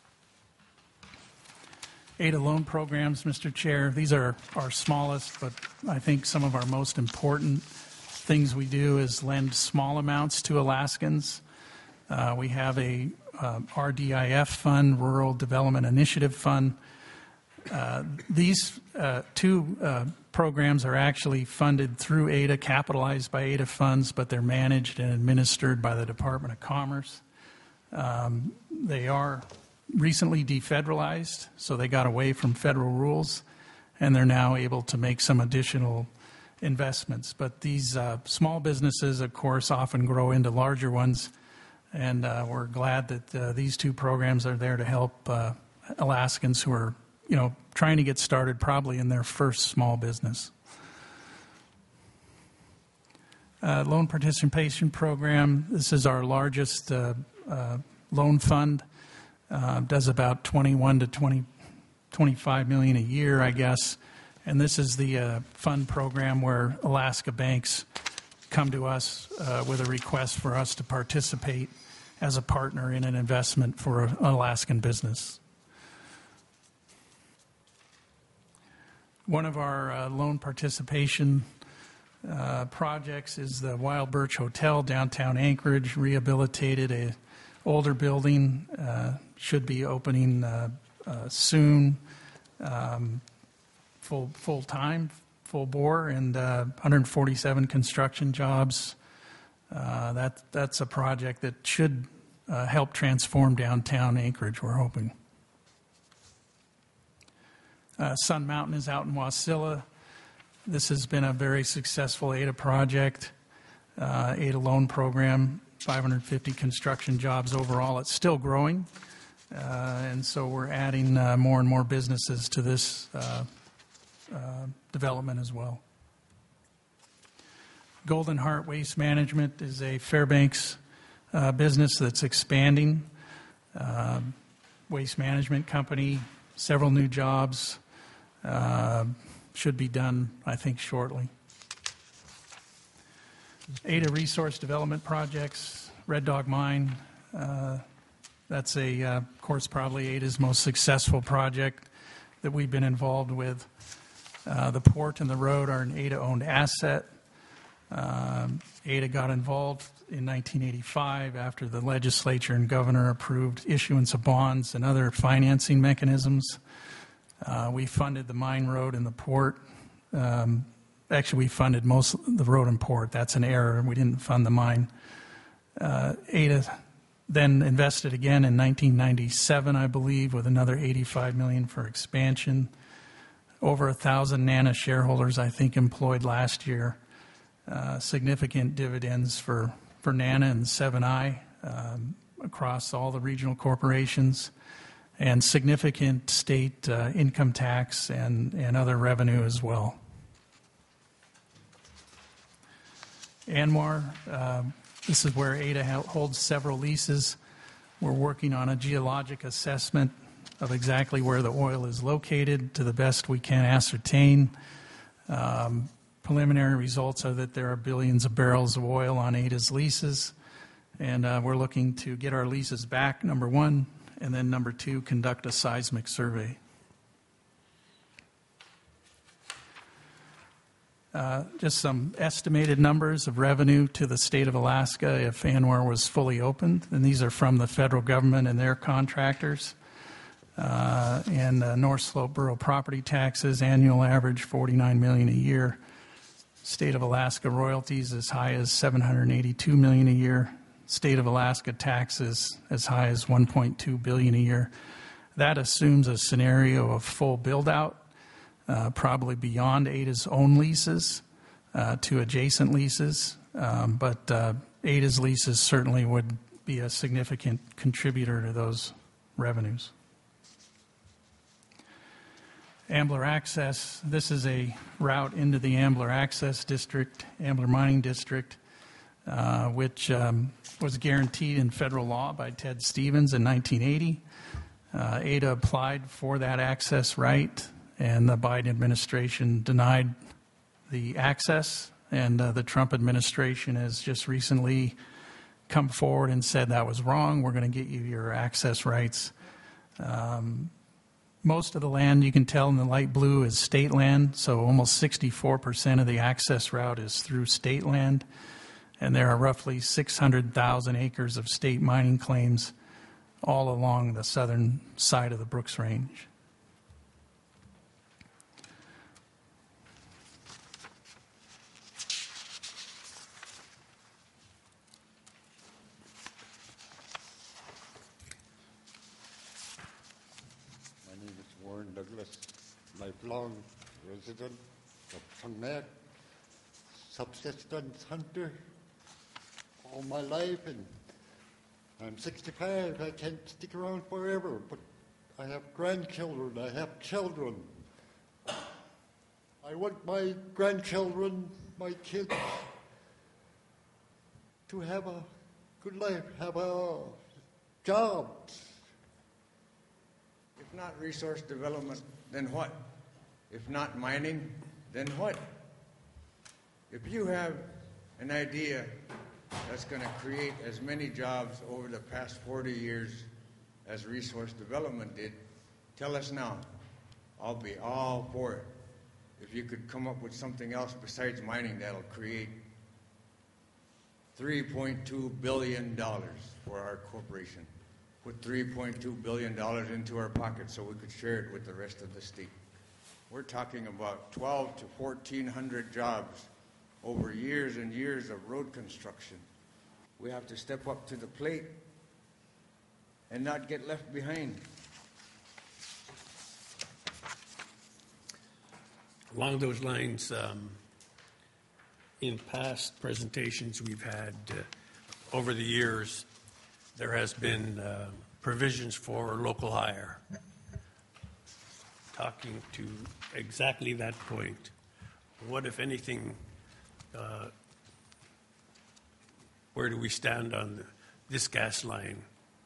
A D A loan programs, Mister Chair, these are our smallest, but I think some of our most important things we do is lend small amounts to Alaskans. Uh, we have a um, R D I F fund, Rural Development Initiative Fund. Uh, these uh, two uh, programs are actually funded through A D A, capitalized by A D A funds, but they're managed and administered by the Department of Commerce. Um, they are recently defederalized, so they got away from federal rules, and they're now able to make some additional investments. But these uh, small businesses, of course, often grow into larger ones, and uh, we're glad that uh, these two programs are there to help uh, Alaskans who are, you know, trying to get started probably in their first small business. Uh, loan participation program, this is our largest uh, uh, loan fund. Uh, does about twenty-one to twenty, twenty-five million a year, I guess. And this is the uh, fund program where Alaska banks come to us uh, with a request for us to participate as a partner in an investment for an Alaskan business. One of our uh, loan participation uh, projects is the Wild Birch Hotel, downtown Anchorage, rehabilitated a older building, uh, should be opening uh, uh, soon, um, full full time, full bore, and uh, one hundred forty-seven construction jobs. Uh, that that's a project that should uh, help transform downtown Anchorage, we're hoping. Uh, Sun Mountain is out in Wasilla. This has been a very successful A D A project, uh, A D A loan program, five hundred fifty construction jobs overall. It's still growing, uh, and so we're adding uh, more and more businesses to this uh, uh, development as well. Golden Heart Waste Management is a Fairbanks uh, business that's expanding. Uh, waste management company, several new jobs. Uh, should be done, I think, shortly. A D A Resource Development Projects, Red Dog Mine. Uh, that's a, uh, of course, probably A D A's most successful project that we've been involved with. Uh, the port and the road are an A D A-owned asset. Um, A D A got involved in nineteen eighty-five after the legislature and governor approved issuance of bonds and other financing mechanisms. Uh, we funded the mine road and the port. Um, actually, we funded most of the road and port. That's an error. We didn't fund the mine. Uh, A D A then invested again in nineteen ninety-seven, I believe, with another eighty-five million dollars for expansion. Over a thousand NANA shareholders, I think, employed last year. Uh, significant dividends for, for NANA and seven I um, across all the regional corporations, and significant state uh, income tax and, and other revenue as well. ANWR, uh, this is where A D A holds several leases. We're working on a geologic assessment of exactly where the oil is located to the best we can ascertain. Um, preliminary results are that there are billions of barrels of oil on A D A's leases, and uh, we're looking to get our leases back, number one, and then number two, conduct a seismic survey. Uh, just some estimated numbers of revenue to the state of Alaska if ANWR was fully opened, and these are from the federal government and their contractors. Uh, and uh, North Slope Borough property taxes, annual average forty-nine million dollars a year. State of Alaska royalties as high as seven hundred eighty-two million dollars a year. State of Alaska taxes as high as one point two billion dollars a year. That assumes a scenario of full build-out, uh, probably beyond A D A's own leases uh, to adjacent leases. Um, but uh, A D A's leases certainly would be a significant contributor to those revenues. Ambler Access, this is a route into the Ambler Access District, Ambler Mining District, uh, which um, was guaranteed in federal law by Ted Stevens in nineteen eighty. Uh, A D A applied for that access right, and the Biden administration denied the access, and uh, the Trump administration has just recently come forward and said that was wrong. We're going to get you your access rights. Um, Most of the land, you can tell in the light blue, is state land, so almost sixty-four percent of the access route is through state land, and there are roughly six hundred thousand acres of state mining claims all along the southern side of the Brooks Range. Douglas, lifelong resident of Sangnayak, subsistence hunter all my life, and I'm sixty-five. I can't stick around forever, but I have grandchildren. I have children. I want my grandchildren, my kids, to have a good life, have a job. If not resource development, then what? If not mining, then what? If you have an idea that's going to create as many jobs over the past forty years as resource development did, tell us now. I'll be all for it. If you could come up with something else besides mining that'll create three point two billion dollars for our corporation. Put three point two billion dollars into our pocket so we could share it with the rest of the state. We're talking about twelve to fourteen hundred jobs over years and years of road construction. We have to step up to the plate and not get left behind. Along those lines, um, in past presentations we've had uh, over the years, there has been uh, provisions for local hire. Talking to exactly that point, what, if anything, uh, where do we stand on the, this gas line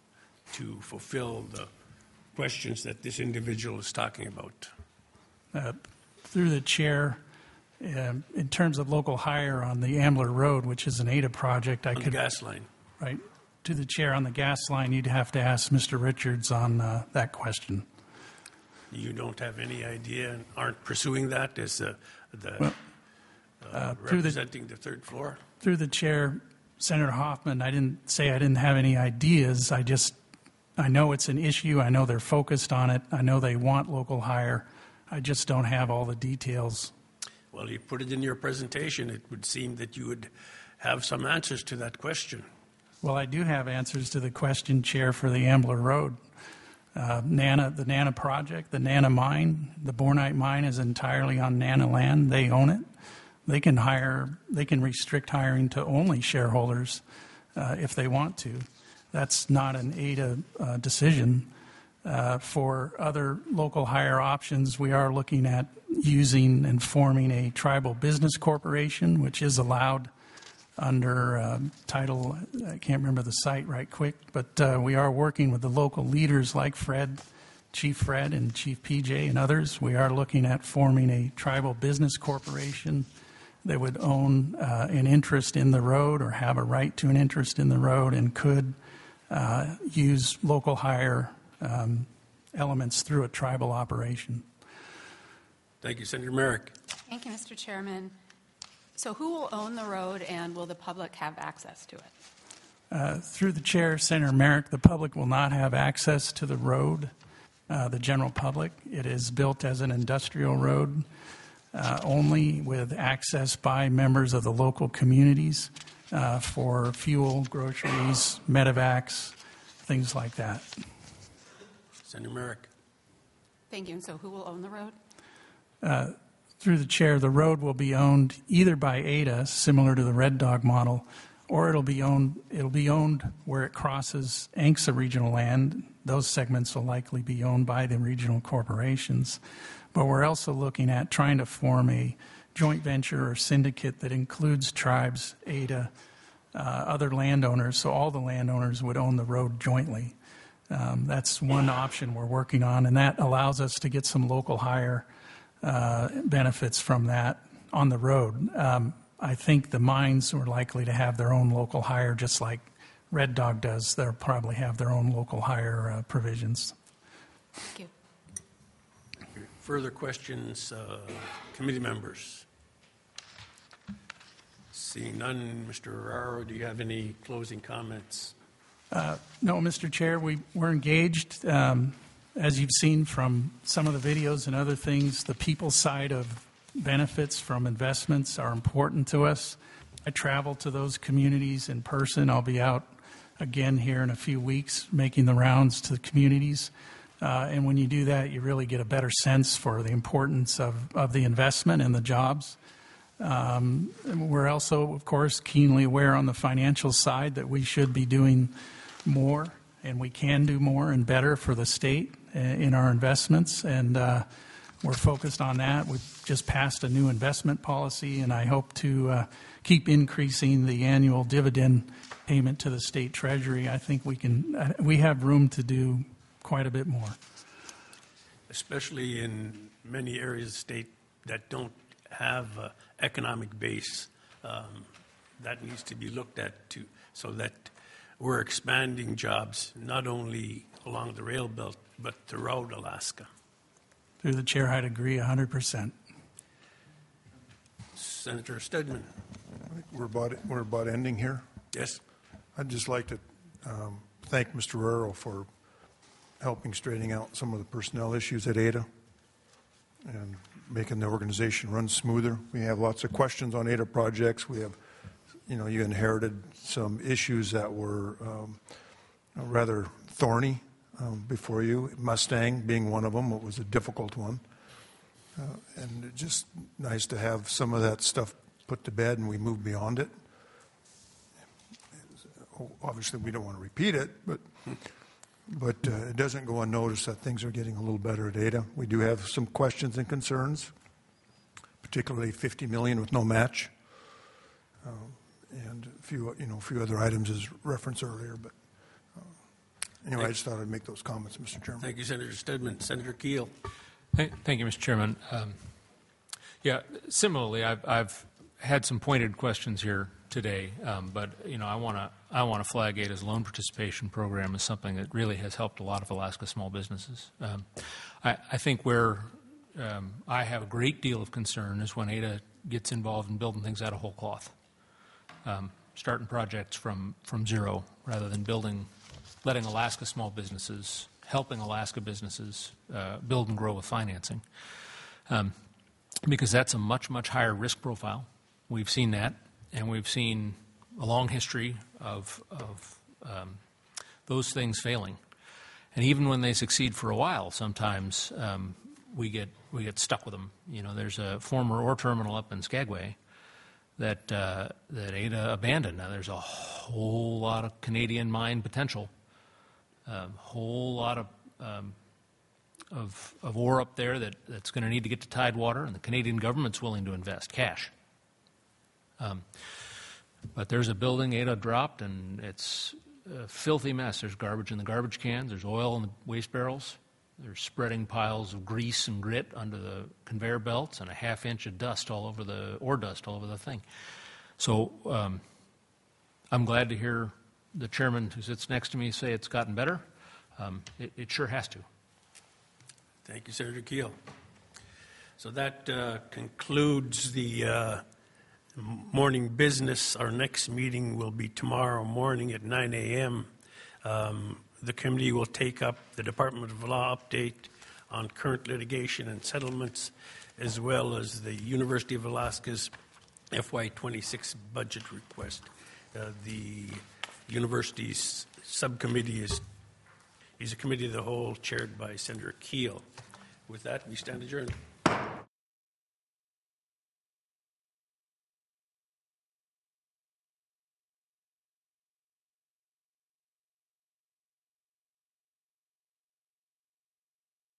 to fulfill the questions that this individual is talking about? Uh, through the chair, um, in terms of local hire on the Ambler Road, which is an A D A project, I On could the gas line. right to the chair on the gas line. You'd have to ask Mister Richards on uh, that question. You don't have any idea and aren't pursuing that as uh, the Well, uh, uh, through the- representing the third floor? Through the chair, Senator Hoffman, I didn't say I didn't have any ideas. I just, I know it's an issue. I know they're focused on it. I know they want local hire. I just don't have all the details. Well, you put it in your presentation. It would seem that you would have some answers to that question. Well, I do have answers to the question, Chair, for the Ambler Road. Uh, Nana, the Nana project, the Nana mine, the Bornite mine is entirely on Nana land. They own it. They can hire, they can restrict hiring to only shareholders uh, if they want to. That's not an A D A uh, decision. Uh, for other local hire options, we are looking at using and forming a tribal business corporation, which is allowed under uh, title, I can't remember the site right quick, but uh, we are working with the local leaders like Fred, Chief Fred and Chief P J and others. We are looking at forming a tribal business corporation that would own uh, an interest in the road or have a right to an interest in the road and could uh, use local hire um, elements through a tribal operation. Thank you, Senator Merrick. Thank you, Mister Chairman. So who will own the road, and will the public have access to it? Uh, through the chair, Senator Merrick, the public will not have access to the road, uh, the general public. It is built as an industrial road uh, only with access by members of the local communities uh, for fuel, groceries, medevacs, things like that. Senator Merrick. Thank you. And so who will own the road? Uh, through the chair, the road will be owned either by A D A, similar to the Red Dog model, or it'll be owned. It'll be owned where it crosses A N C S A regional land. Those segments will likely be owned by the regional corporations. But we're also looking at trying to form a joint venture or syndicate that includes tribes, A D A, uh, other landowners, so all the landowners would own the road jointly. Um, that's one option we're working on, and that allows us to get some local hire uh, benefits from that on the road. Um, I think the mines are likely to have their own local hire, just like Red Dog does. They'll probably have their own local hire uh, provisions. Thank you. Further questions, uh, committee members? Seeing none, Mister Araro, do you have any closing comments? Uh, no, Mister Chair, we, we're engaged. Um, as you've seen from some of the videos and other things, the people side of benefits from investments are important to us. I travel to those communities in person. I'll be out again here in a few weeks making the rounds to the communities. Uh, and when you do that, you really get a better sense for the importance of, of the investment and the jobs. Um, and we're also, of course, keenly aware on the financial side that we should be doing more, and we can do more and better for the state uh, in our investments, and uh, we're focused on that. We've just passed a new investment policy, and I hope to uh, keep increasing the annual dividend payment to the state treasury. I think we can. Uh, we have room to do quite a bit more. Especially in many areas of the state that don't have an economic base. Um, that needs to be looked at too, so that we're expanding jobs not only along the rail belt, but throughout Alaska. Through the chair, I'd agree one hundred percent. Senator Stedman. We're about, we're about ending here. Yes. I'd just like to um, thank Mister Rero for helping straightening out some of the personnel issues at Ada and making the organization run smoother. We have lots of questions on Ada projects. We have, you know, you inherited some issues that were um, rather thorny um, before you, Mustang being one of them. It was a difficult one. Uh, and it's just nice to have some of that stuff put to bed and we move beyond it. Obviously, we don't want to repeat it, but but uh, it doesn't go unnoticed that things are getting a little better at Ada. We do have some questions and concerns, particularly fifty million dollars with no match, uh, and a few you know a few other items as referenced earlier. But uh, anyway, I just thought I'd make those comments, Mister Chairman. Thank you, Senator Stedman. Senator Keel. Thank you, Mister Chairman. Um, yeah, similarly, I've, I've had some pointed questions here today, um, but you know, I want to I want to flag Ada's loan participation program as something that really has helped a lot of Alaska small businesses. Um, I, I think where um, I have a great deal of concern is when Ada gets involved in building things out of whole cloth, um, starting projects from from zero rather than building, letting Alaska small businesses, helping Alaska businesses uh, build and grow with financing, um, because that's a much much higher risk profile. We've seen that. And we've seen a long history of, of um, those things failing. And even when they succeed for a while, sometimes um, we get we get stuck with them. You know, there's a former ore terminal up in Skagway that uh, that Ada abandoned. Now there's a whole lot of Canadian mine potential, a um, whole lot of um, of, of ore up there that, that's going to need to get to Tidewater, and the Canadian government's willing to invest cash. Um, but there's a building Ada dropped, and it's a filthy mess. There's garbage in the garbage cans. There's oil in the waste barrels. There's spreading piles of grease and grit under the conveyor belts, and a half inch of dust all over the ore dust all over the thing. So um, I'm glad to hear the chairman who sits next to me say it's gotten better. Um, it, it sure has to. Thank you, Senator Keel. So that uh, concludes the uh, morning business. Our next meeting will be tomorrow morning at nine a.m. Um, the committee will take up the Department of Law update on current litigation and settlements, as well as the University of Alaska's F Y twenty-six budget request. Uh, the university's subcommittee is, is a committee of the whole chaired by Senator Keel. With that, we stand adjourned.